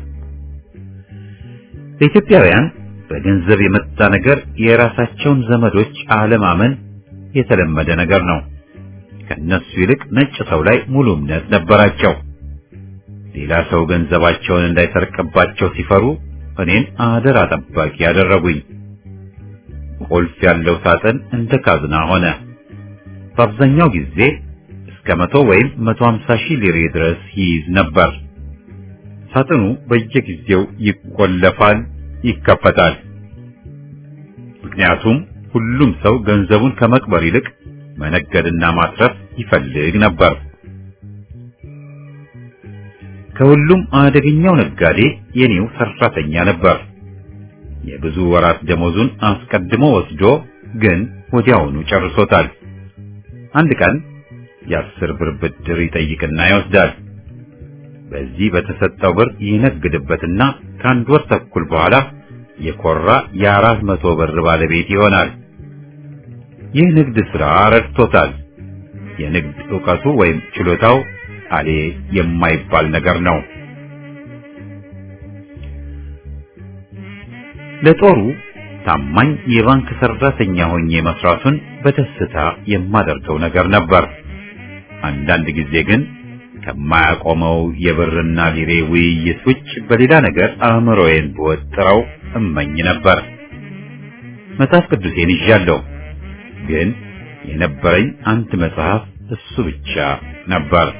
ለኢትዮጵያውያን በገንዘብ የመጣ ነገር የራሳቸውን ዘመዶች አለማመን የተለመደ ነገር ነው። ከነሱ ይልቅ ነጭ ሰው ላይ ሙሉ እምነት ነበራቸው። ሌላ ሰው ገንዘባቸውን እንዳይሰርቅባቸው ሲፈሩ እኔን አደራ ጠባቂ ያደረጉኝ። ቁልፍ ያለው ሳጥን እንደ ካዝና ሆነ። በአብዛኛው ጊዜ እስከ መቶ ወይም መቶ ሃምሳ ሺህ ሊሬ ድረስ ይይዝ ነበር። ሳጥኑ በየጊዜው ይቆለፋል፣ ይከፈታል። ምክንያቱም ሁሉም ሰው ገንዘቡን ከመቅበር ይልቅ መነገድና ማትረፍ ይፈልግ ነበር። ከሁሉም አደገኛው ነጋዴ የኔው ሰራተኛ ነበር። የብዙ ወራት ደሞዙን አስቀድሞ ወስዶ ግን ወዲያውኑ ጨርሶታል። አንድ ቀን የአስር ብር ብድር ይጠይቅና ይወስዳል። በዚህ በተሰጠው ብር ይነግድበትና ከአንድ ወር ተኩል በኋላ የኮራ የአራት መቶ ብር ባለቤት ይሆናል። ይህ ንግድ ሥራ ረድቶታል። የንግድ ዕውቀቱ ወይም ችሎታው አሌ የማይባል ነገር ነው። ለጦሩ ታማኝ የባንክ ሰራተኛ ሆኜ መስራቱን በደስታ የማደርገው ነገር ነበር። አንዳንድ ጊዜ ግን ከማያቆመው የብርና ሊሬ ውይይት ውጭ በሌላ ነገር አእምሮዬን በወጥረው እመኝ ነበር። መጽሐፍ ቅዱሴን ይዣለሁ፣ ግን የነበረኝ አንድ መጽሐፍ እሱ ብቻ ነበር።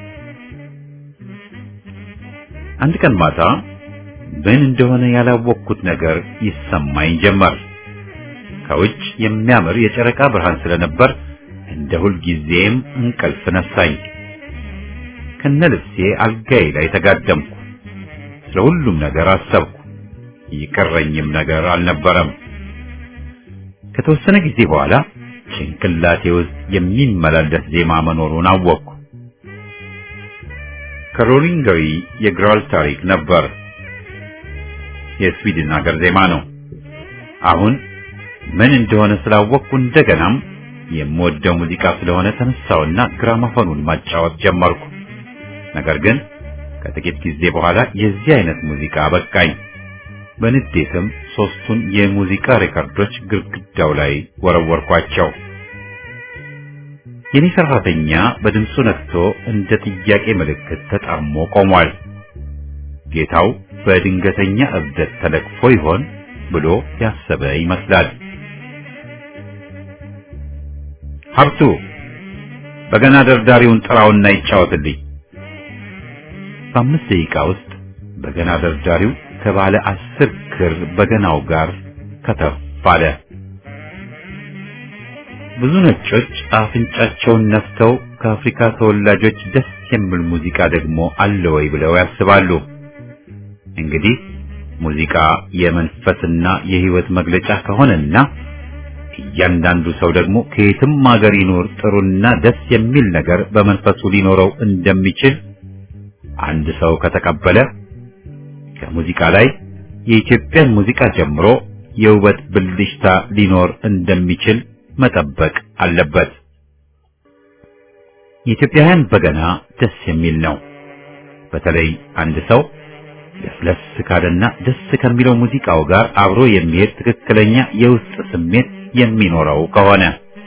አንድ ቀን ማታ ምን እንደሆነ ያላወቅኩት ነገር ይሰማኝ ጀመር። ከውጭ የሚያምር የጨረቃ ብርሃን ስለነበር እንደ ሁል ጊዜም እንቅልፍ ነሳኝ። ከነልብሴ አልጋዬ ላይ ተጋደምኩ። ስለሁሉም ነገር አሰብኩ። ይቀረኝም ነገር አልነበረም። ከተወሰነ ጊዜ በኋላ ጭንቅላቴ ውስጥ የሚመላለስ ዜማ መኖሩን አወቅኩ። ከሮሊንገሪ የግራል ታሪክ ነበር። የስዊድን ሀገር ዜማ ነው። አሁን ምን እንደሆነ ስላወቅኩ እንደገናም የምወደው ሙዚቃ ስለሆነ ተነሳውና ግራማፎኑን ማጫወት ጀመርኩ። ነገር ግን ከጥቂት ጊዜ በኋላ የዚህ አይነት ሙዚቃ በቃኝ። በንዴትም ሶስቱን የሙዚቃ ሬከርዶች ግድግዳው ላይ ወረወርኳቸው። የኔ ሰራተኛ በድምፁ ነክቶ እንደ ጥያቄ ምልክት ተጣሞ ቆሟል። ጌታው በድንገተኛ እብደት ተለቅፎ ይሆን ብሎ ያሰበ ይመስላል። ሀብቱ በገና ደርዳሪውን ጥራውና ይጫወትልኝ። በአምስት ደቂቃ ውስጥ በገና ደርዳሪው ከባለ አስር ክር በገናው ጋር ከተፍ አለ። ብዙ ነጮች አፍንጫቸውን ነፍተው ከአፍሪካ ተወላጆች ደስ የሚል ሙዚቃ ደግሞ አለ ወይ ብለው ያስባሉ። እንግዲህ ሙዚቃ የመንፈስና የህይወት መግለጫ ከሆነና እያንዳንዱ ሰው ደግሞ ከየትም ሀገር ይኖር ጥሩና ደስ የሚል ነገር በመንፈሱ ሊኖረው እንደሚችል አንድ ሰው ከተቀበለ ከሙዚቃ ላይ የኢትዮጵያን ሙዚቃ ጀምሮ የውበት ብልሽታ ሊኖር እንደሚችል መጠበቅ አለበት። የኢትዮጵያውያን በገና ደስ የሚል ነው። በተለይ አንድ ሰው ለስለስ ካለና ደስ ከሚለው ሙዚቃው ጋር አብሮ የሚሄድ ትክክለኛ የውስጥ ስሜት የሚኖረው ከሆነ።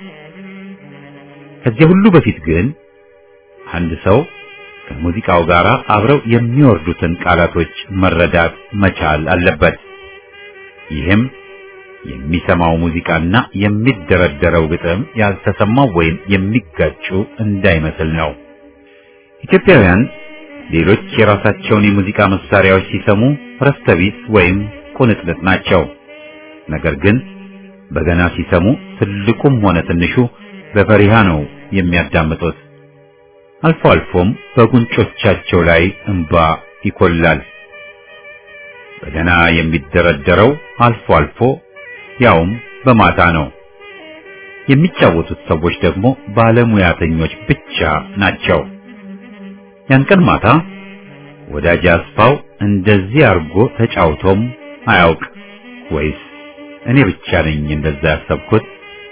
ከዚህ ሁሉ በፊት ግን አንድ ሰው ከሙዚቃው ጋር አብረው የሚወርዱትን ቃላቶች መረዳት መቻል አለበት። ይህም የሚሰማው ሙዚቃና የሚደረደረው ግጥም ያልተሰማው ወይም የሚጋጩ እንዳይመስል ነው። ኢትዮጵያውያን ሌሎች የራሳቸውን የሙዚቃ መሳሪያዎች ሲሰሙ ረስተቢስ ወይም ቁንጥንጥ ናቸው። ነገር ግን በገና ሲሰሙ ትልቁም ሆነ ትንሹ በፈሪሃ ነው የሚያዳምጡት። አልፎ አልፎም በጉንጮቻቸው ላይ እንባ ይኮላል። በገና የሚደረደረው አልፎ አልፎ ያውም በማታ ነው። የሚጫወቱት ሰዎች ደግሞ ባለሙያተኞች ብቻ ናቸው። ያን ቀን ማታ ወዳጅ አስፋው እንደዚህ አርጎ ተጫውቶም አያውቅ ወይስ እኔ ብቻ ነኝ እንደዛ ያሰብኩት?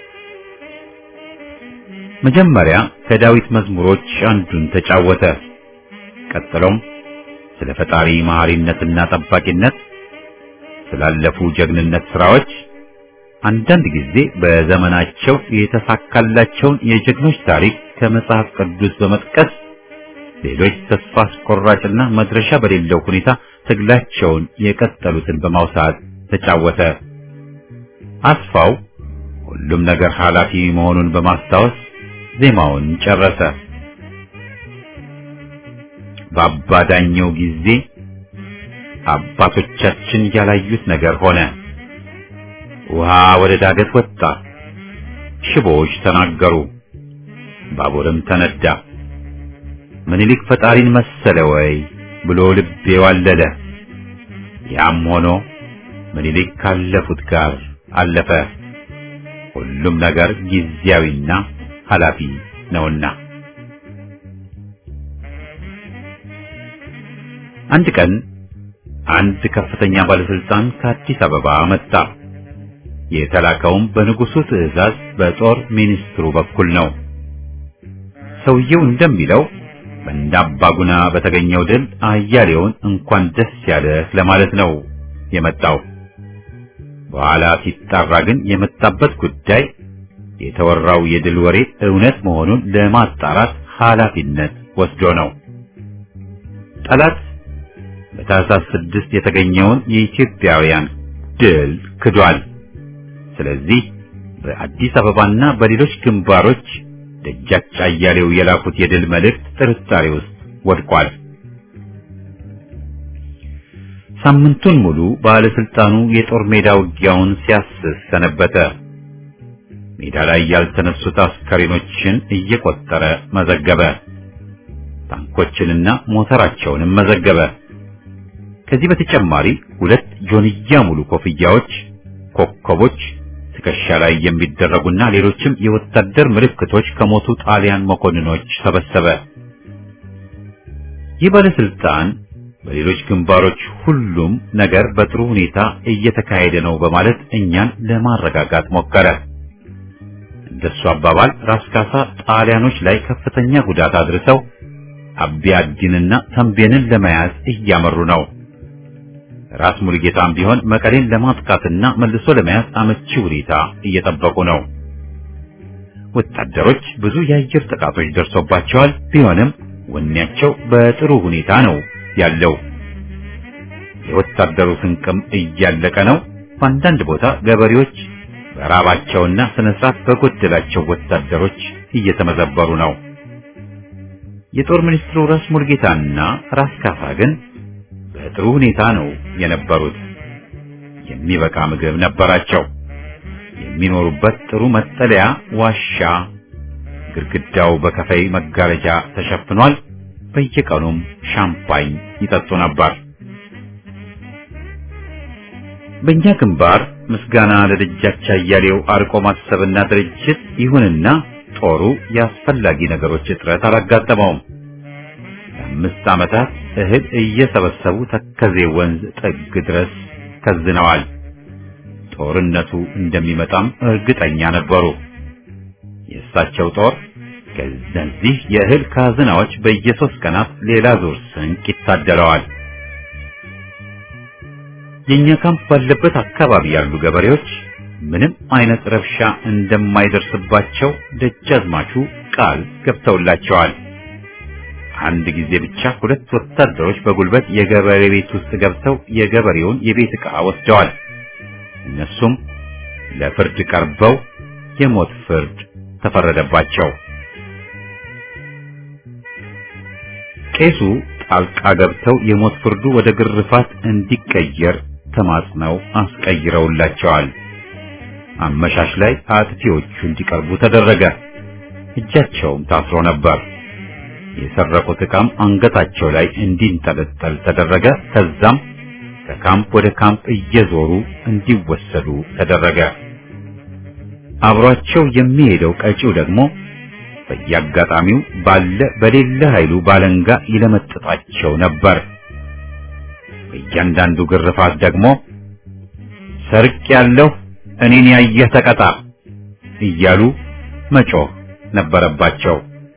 መጀመሪያ ከዳዊት መዝሙሮች አንዱን ተጫወተ። ቀጥሎም ስለ ፈጣሪ መሐሪነትና ጠባቂነት፣ ስላለፉ ጀግንነት ስራዎች፣ አንዳንድ ጊዜ በዘመናቸው የተሳካላቸውን የጀግኖች ታሪክ ከመጽሐፍ ቅዱስ በመጥቀስ ሌሎች ተስፋ አስቆራጭና መድረሻ በሌለው ሁኔታ ትግላቸውን የቀጠሉትን በማውሳት ተጫወተ። አስፋው ሁሉም ነገር ኃላፊ መሆኑን በማስታወስ ዜማውን ጨረሰ። በአባዳኘው ጊዜ አባቶቻችን ያላዩት ነገር ሆነ። ውሃ ወደ ዳገት ወጣ፣ ሽቦዎች ተናገሩ፣ ባቡርም ተነዳ። ምኒልክ ፈጣሪን መሰለ ወይ ብሎ ልቤ ዋለለ። ያም ሆኖ ምኒልክ ካለፉት ጋር አለፈ። ሁሉም ነገር ጊዜያዊና ኃላፊ ነውና። አንድ ቀን አንድ ከፍተኛ ባለስልጣን ከአዲስ አበባ መጣ። የተላከውም በንጉሱ ትዕዛዝ በጦር ሚኒስትሩ በኩል ነው። ሰውየው እንደሚለው በእንዳባጉና በተገኘው ድል አያሌውን እንኳን ደስ ያለ ለማለት ነው የመጣው። በኋላ ሲጣራ ግን የመጣበት ጉዳይ የተወራው የድል ወሬ እውነት መሆኑን ለማጣራት ኃላፊነት ወስዶ ነው። ጠላት በታህሳስ ስድስት የተገኘውን የኢትዮጵያውያን ድል ክዷል። ስለዚህ በአዲስ አበባና በሌሎች ግንባሮች ደጃች አያሌው የላኩት የድል መልእክት ጥርጣሬ ውስጥ ወድቋል። ሳምንቱን ሙሉ ባለስልጣኑ የጦር ሜዳ ውጊያውን ሲያስስ ሰነበተ። ሜዳ ላይ ያልተነሱት አስከሬኖችን እየቆጠረ መዘገበ። ታንኮችንና ሞተራቸውንም መዘገበ። ከዚህ በተጨማሪ ሁለት ጆንያ ሙሉ ኮፍያዎች፣ ኮከቦች፣ ትከሻ ላይ የሚደረጉና ሌሎችም የወታደር ምልክቶች ከሞቱ ጣሊያን መኮንኖች ሰበሰበ። ይህ ባለስልጣን በሌሎች ግንባሮች ሁሉም ነገር በጥሩ ሁኔታ እየተካሄደ ነው በማለት እኛን ለማረጋጋት ሞከረ። እንደሱ አባባል ራስ ካሳ ጣሊያኖች ላይ ከፍተኛ ጉዳት አድርሰው አቢያዲንና ተንቤንን ለመያዝ እያመሩ ነው። ራስ ሙሉጌታም ቢሆን መቀሌን ለማጥቃትና መልሶ ለመያዝ አመቺ ሁኔታ እየጠበቁ ነው። ወታደሮች ብዙ የአየር ጥቃቶች ደርሶባቸዋል። ቢሆንም ወኔያቸው በጥሩ ሁኔታ ነው ያለው። የወታደሩ ስንቅም እያለቀ ነው። በአንዳንድ ቦታ ገበሬዎች በራባቸውና ስነስርዓት በጎደላቸው ወታደሮች እየተመዘበሩ ነው። የጦር ሚኒስትሩ ራስ ሙሉጌታና ራስ ካሳ ግን በጥሩ ሁኔታ ነው የነበሩት። የሚበቃ ምግብ ነበራቸው። የሚኖሩበት ጥሩ መጠለያ ዋሻ፣ ግድግዳው በከፈይ መጋረጃ ተሸፍኗል። በየቀኑም ሻምፓኝ ይጠጡ ነበር። በእኛ ግንባር ምስጋና ለደጃች አያሌው አርቆ ማሰብና ድርጅት ይሁንና ጦሩ የአስፈላጊ ነገሮች እጥረት አላጋጠመውም። ለአምስት ዓመታት እህል እየሰበሰቡ ተከዜ ወንዝ ጥግ ድረስ ከዝነዋል። ጦርነቱ እንደሚመጣም እርግጠኛ ነበሩ። የእሳቸው ጦር ከዚህ የእህል ካዝናዎች በየሶስት ቀናት ሌላ ዙር ስንቅ ይታደለዋል። የኛ ካምፕ ባለበት አካባቢ ያሉ ገበሬዎች ምንም አይነት ረብሻ እንደማይደርስባቸው ደጃዝማቹ ቃል ገብተውላቸዋል። አንድ ጊዜ ብቻ ሁለት ወታደሮች በጉልበት የገበሬ ቤት ውስጥ ገብተው የገበሬውን የቤት ዕቃ ወስደዋል። እነሱም ለፍርድ ቀርበው የሞት ፍርድ ተፈረደባቸው። ቄሱ ጣልቃ ገብተው የሞት ፍርዱ ወደ ግርፋት እንዲቀየር ተማጽነው አስቀይረውላቸዋል። አመሻሽ ላይ አጥፊዎቹ እንዲቀርቡ ተደረገ። እጃቸውም ታስሮ ነበር። የሰረቁት ዕቃም አንገታቸው ላይ እንዲንጠለጠል ተደረገ። ከዛም ከካምፕ ወደ ካምፕ እየዞሩ እንዲወሰዱ ተደረገ። አብሯቸው የሚሄደው ቀጪው ደግሞ በየአጋጣሚው ባለ በሌለ ኃይሉ ባለንጋ ይለመጥጣቸው ነበር። በእያንዳንዱ ግርፋት ደግሞ ሰርቅ ያለው እኔን ያየህ ተቀጣ እያሉ መጮህ ነበረባቸው።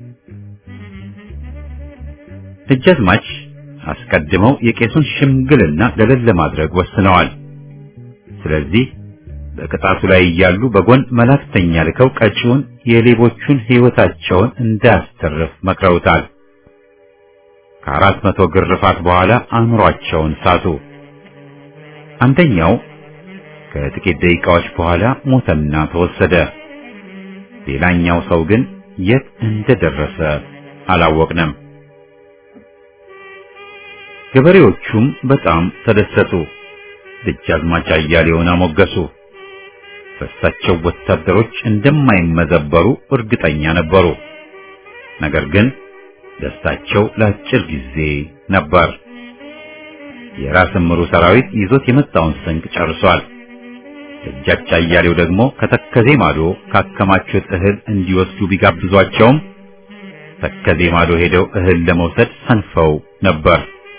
ደጃዝማች አስቀድመው የቄሱን ሽምግልና ገለል ለማድረግ ወስነዋል። ስለዚህ በቅጣቱ ላይ እያሉ በጎን መላእክተኛ ልከው ቀጪውን የሌቦቹን ሕይወታቸውን እንዳያስተርፍ መክረውታል። ከአራት መቶ ግርፋት በኋላ አእምሯቸውን ሳቱ። አንደኛው ከጥቂት ደቂቃዎች በኋላ ሞተና ተወሰደ። ሌላኛው ሰው ግን የት እንደደረሰ አላወቅንም። ገበሬዎቹም በጣም ተደሰቱ። ደጃዝማች አያሌውን አሞገሱ። በእሳቸው ወታደሮች እንደማይመዘበሩ እርግጠኛ ነበሩ። ነገር ግን ደስታቸው ለአጭር ጊዜ ነበር። የራስ እምሩ ሰራዊት ይዞት የመጣውን ስንቅ ጨርሷል። ደጃች አያሌው ደግሞ ከተከዜ ማዶ ካከማቹት እህል እንዲወስዱ ቢጋብዟቸውም ተከዜ ማዶ ሄደው እህል ለመውሰድ ሰንፈው ነበር።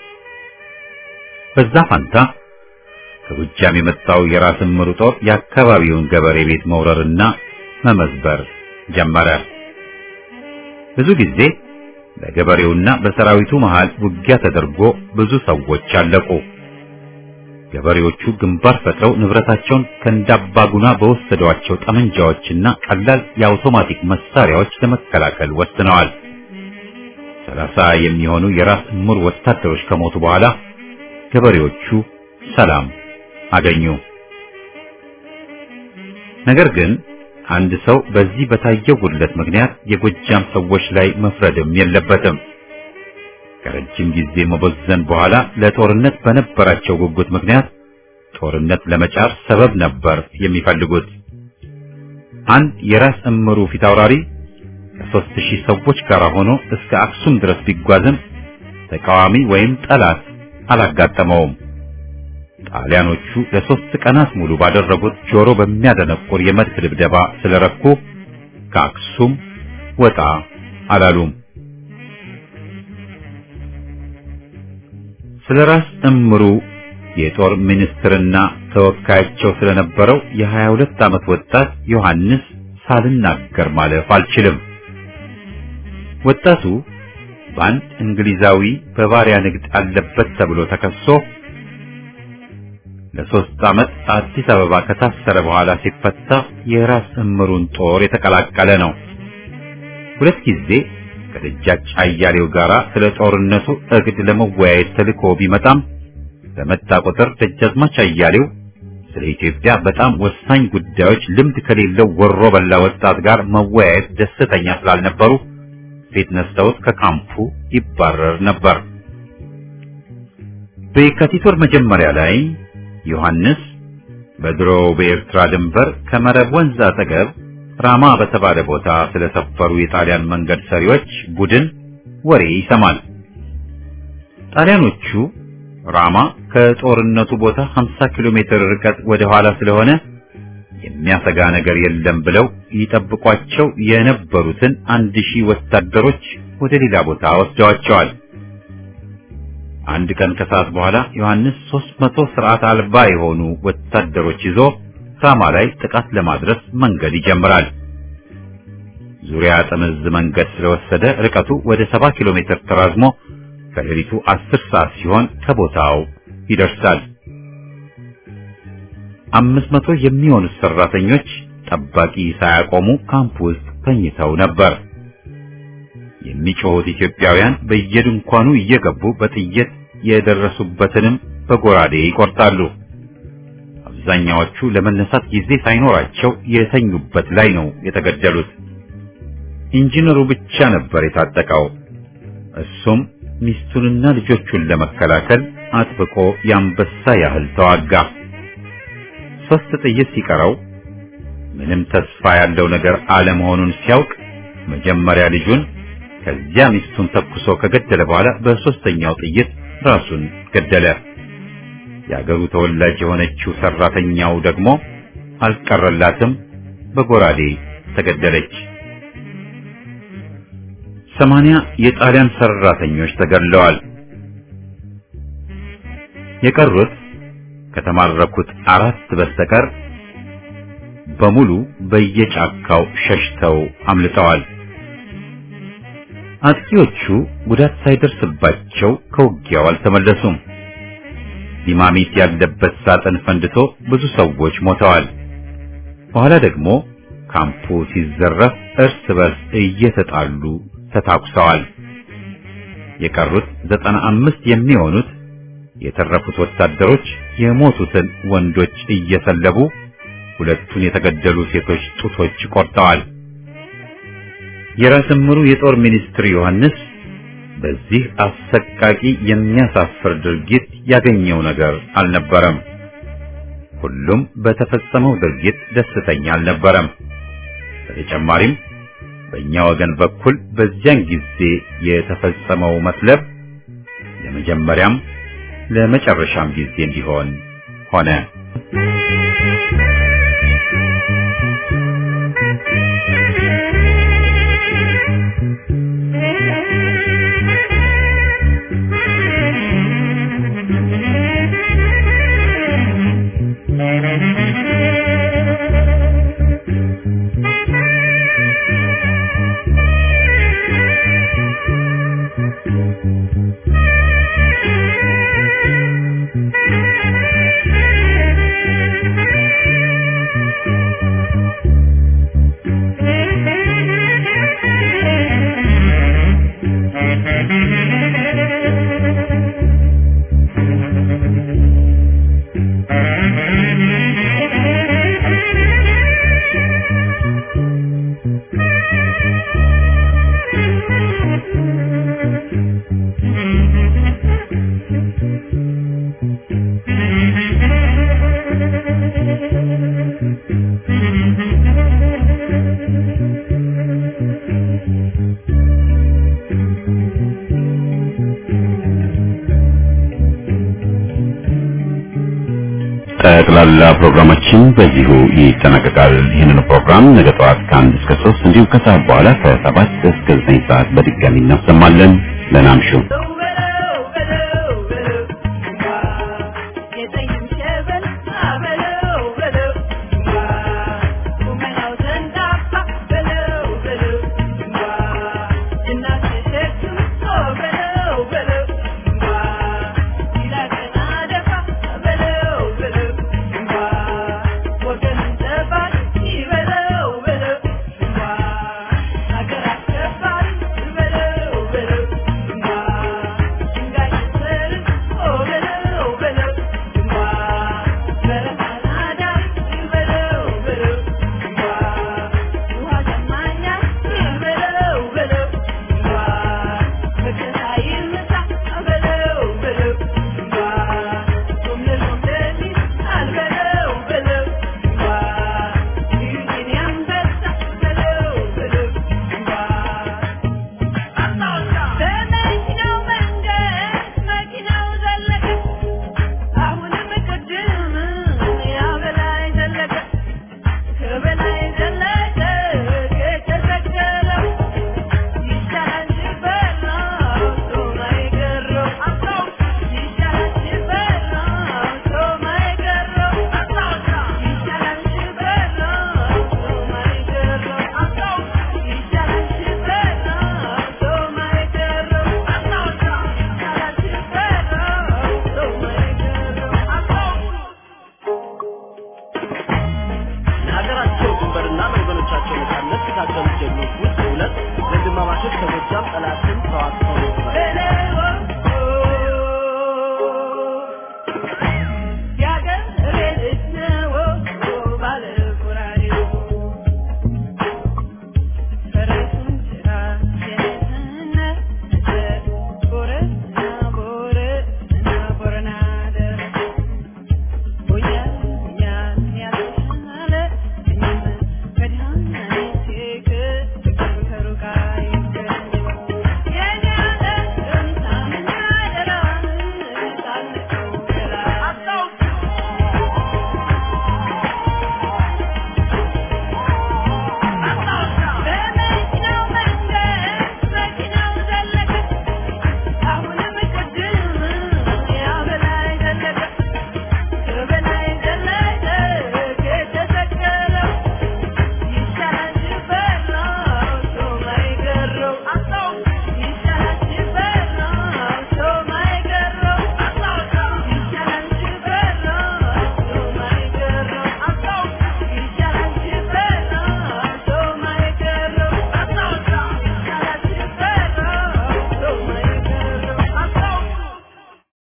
በዛ ፋንታ ከጎጃም የመጣው የራስ እምሩ ጦር የአካባቢውን ገበሬ ቤት መውረርና መመዝበር ጀመረ። ብዙ ጊዜ በገበሬውና በሰራዊቱ መሃል ውጊያ ተደርጎ ብዙ ሰዎች አለቁ። ገበሬዎቹ ግንባር ፈጥረው ንብረታቸውን ከእንዳባጉና በወሰዷቸው ጠመንጃዎችና ቀላል የአውቶማቲክ መሳሪያዎች ለመከላከል ወስነዋል። ሰላሳ የሚሆኑ የራስ እምሩ ወታደሮች ከሞቱ በኋላ ገበሬዎቹ ሰላም አገኙ። ነገር ግን አንድ ሰው በዚህ በታየው ጉድለት ምክንያት የጎጃም ሰዎች ላይ መፍረድም የለበትም። ከረጅም ጊዜ መቦዘን በኋላ ለጦርነት በነበራቸው ጉጉት ምክንያት ጦርነት ለመጫር ሰበብ ነበር የሚፈልጉት። አንድ የራስ እምሩ ፊታውራሪ ከሦስት ሺህ ሰዎች ጋር ሆኖ እስከ አክሱም ድረስ ቢጓዝም ተቃዋሚ ወይም ጠላት አላጋጠመውም። ጣሊያኖቹ ለሶስት ቀናት ሙሉ ባደረጉት ጆሮ በሚያደነቁር የመድፍ ድብደባ ስለረኩ ከአክሱም ወጣ አላሉም። ስለራስ እምሩ የጦር ሚኒስትርና ተወካያቸው ስለነበረው የሀያ ሁለት ዓመት ወጣት ዮሐንስ ሳልናገር ማለፍ አልችልም። ወጣቱ በአንድ እንግሊዛዊ በባሪያ ንግድ አለበት ተብሎ ተከሶ ለሶስት ዓመት አዲስ አበባ ከታሰረ በኋላ ሲፈታ የራስ እምሩን ጦር የተቀላቀለ ነው። ሁለት ጊዜ ከደጃች አያሌው ጋራ ስለ ጦርነቱ እቅድ ለመወያየት ተልኮ ቢመጣም በመጣ ቁጥር ደጃዝማች አያሌው ስለ ኢትዮጵያ በጣም ወሳኝ ጉዳዮች ልምድ ከሌለው ወሮ በላ ወጣት ጋር መወያየት ደስተኛ ስላልነበሩ ቤት ነስተውት ከካምፑ ይባረር ነበር። በየካቲት ወር መጀመሪያ ላይ ዮሐንስ በድሮ በኤርትራ ድንበር ከመረብ ወንዝ አጠገብ ራማ በተባለ ቦታ ስለሰፈሩ የጣሊያን መንገድ ሰሪዎች ቡድን ወሬ ይሰማል። ጣሊያኖቹ ራማ ከጦርነቱ ቦታ ሀምሳ ኪሎ ሜትር ርቀት ወደ ኋላ ስለሆነ የሚያሰጋ ነገር የለም ብለው ይጠብቋቸው የነበሩትን አንድ ሺህ ወታደሮች ወደ ሌላ ቦታ ወስደዋቸዋል። አንድ ቀን ከሰዓት በኋላ ዮሐንስ ሦስት መቶ ስርዓት አልባ የሆኑ ወታደሮች ይዞ ራማ ላይ ጥቃት ለማድረስ መንገድ ይጀምራል። ዙሪያ ጥምዝ መንገድ ስለወሰደ ርቀቱ ወደ ሰባ ኪሎ ሜትር ተራዝሞ ከሌሊቱ አስር ሰዓት ሲሆን ከቦታው ይደርሳል። አምስት መቶ የሚሆኑ ሰራተኞች ጠባቂ ሳያቆሙ ካምፕ ውስጥ ተኝተው ነበር። የሚጮሁት ኢትዮጵያውያን በየድንኳኑ እየገቡ በጥይት የደረሱበትንም በጎራዴ ይቆርጣሉ። አብዛኛዎቹ ለመነሳት ጊዜ ሳይኖራቸው የተኙበት ላይ ነው የተገደሉት። ኢንጂነሩ ብቻ ነበር የታጠቀው። እሱም ሚስቱንና ልጆቹን ለመከላከል አጥብቆ ያንበሳ ያህል ተዋጋ። ሶስት ጥይት ሲቀረው ምንም ተስፋ ያለው ነገር አለመሆኑን ሲያውቅ መጀመሪያ ልጁን ከዚያ ሚስቱን ተኩሶ ከገደለ በኋላ በሶስተኛው ጥይት ራሱን ገደለ። የአገሩ ተወላጅ የሆነችው ሰራተኛው ደግሞ አልቀረላትም፣ በጎራዴ ተገደለች። ሰማንያ የጣሊያን ሰራተኞች ተገድለዋል። የቀሩት ከተማረኩት አራት በስተቀር በሙሉ በየጫካው ሸሽተው አምልጠዋል። አጥቂዎቹ ጉዳት ሳይደርስባቸው ከውጊያው አልተመለሱም። ዲማሚት ያለበት ሳጥን ፈንድቶ ብዙ ሰዎች ሞተዋል። በኋላ ደግሞ ካምፑ ሲዘረፍ እርስ በርስ እየተጣሉ ተታኩሰዋል። የቀሩት ዘጠና አምስት የሚሆኑት የተረፉት ወታደሮች የሞቱትን ወንዶች እየሰለቡ ሁለቱን የተገደሉ ሴቶች ጡቶች ቆርጠዋል። የራስ እምሩ የጦር ሚኒስትር ዮሐንስ በዚህ አሰቃቂ የሚያሳፍር ድርጊት ያገኘው ነገር አልነበረም። ሁሉም በተፈጸመው ድርጊት ደስተኛ አልነበረም። በተጨማሪም በእኛ ወገን በኩል በዚያን ጊዜ የተፈጸመው መስለብ ለመጀመሪያም ለመጨረሻም ጊዜ እንዲሆን ሆነ። ጠቅላላ ፕሮግራማችን በዚሁ ይጠናቀቃል። ይህንን ፕሮግራም ነገ ጠዋት ከአንድ እስከ ሶስት እንዲሁም ከሰዓት በኋላ ከሰባት እስከ ዘጠኝ ሰዓት በድጋሚ እናሰማለን። ደህና እምሹ።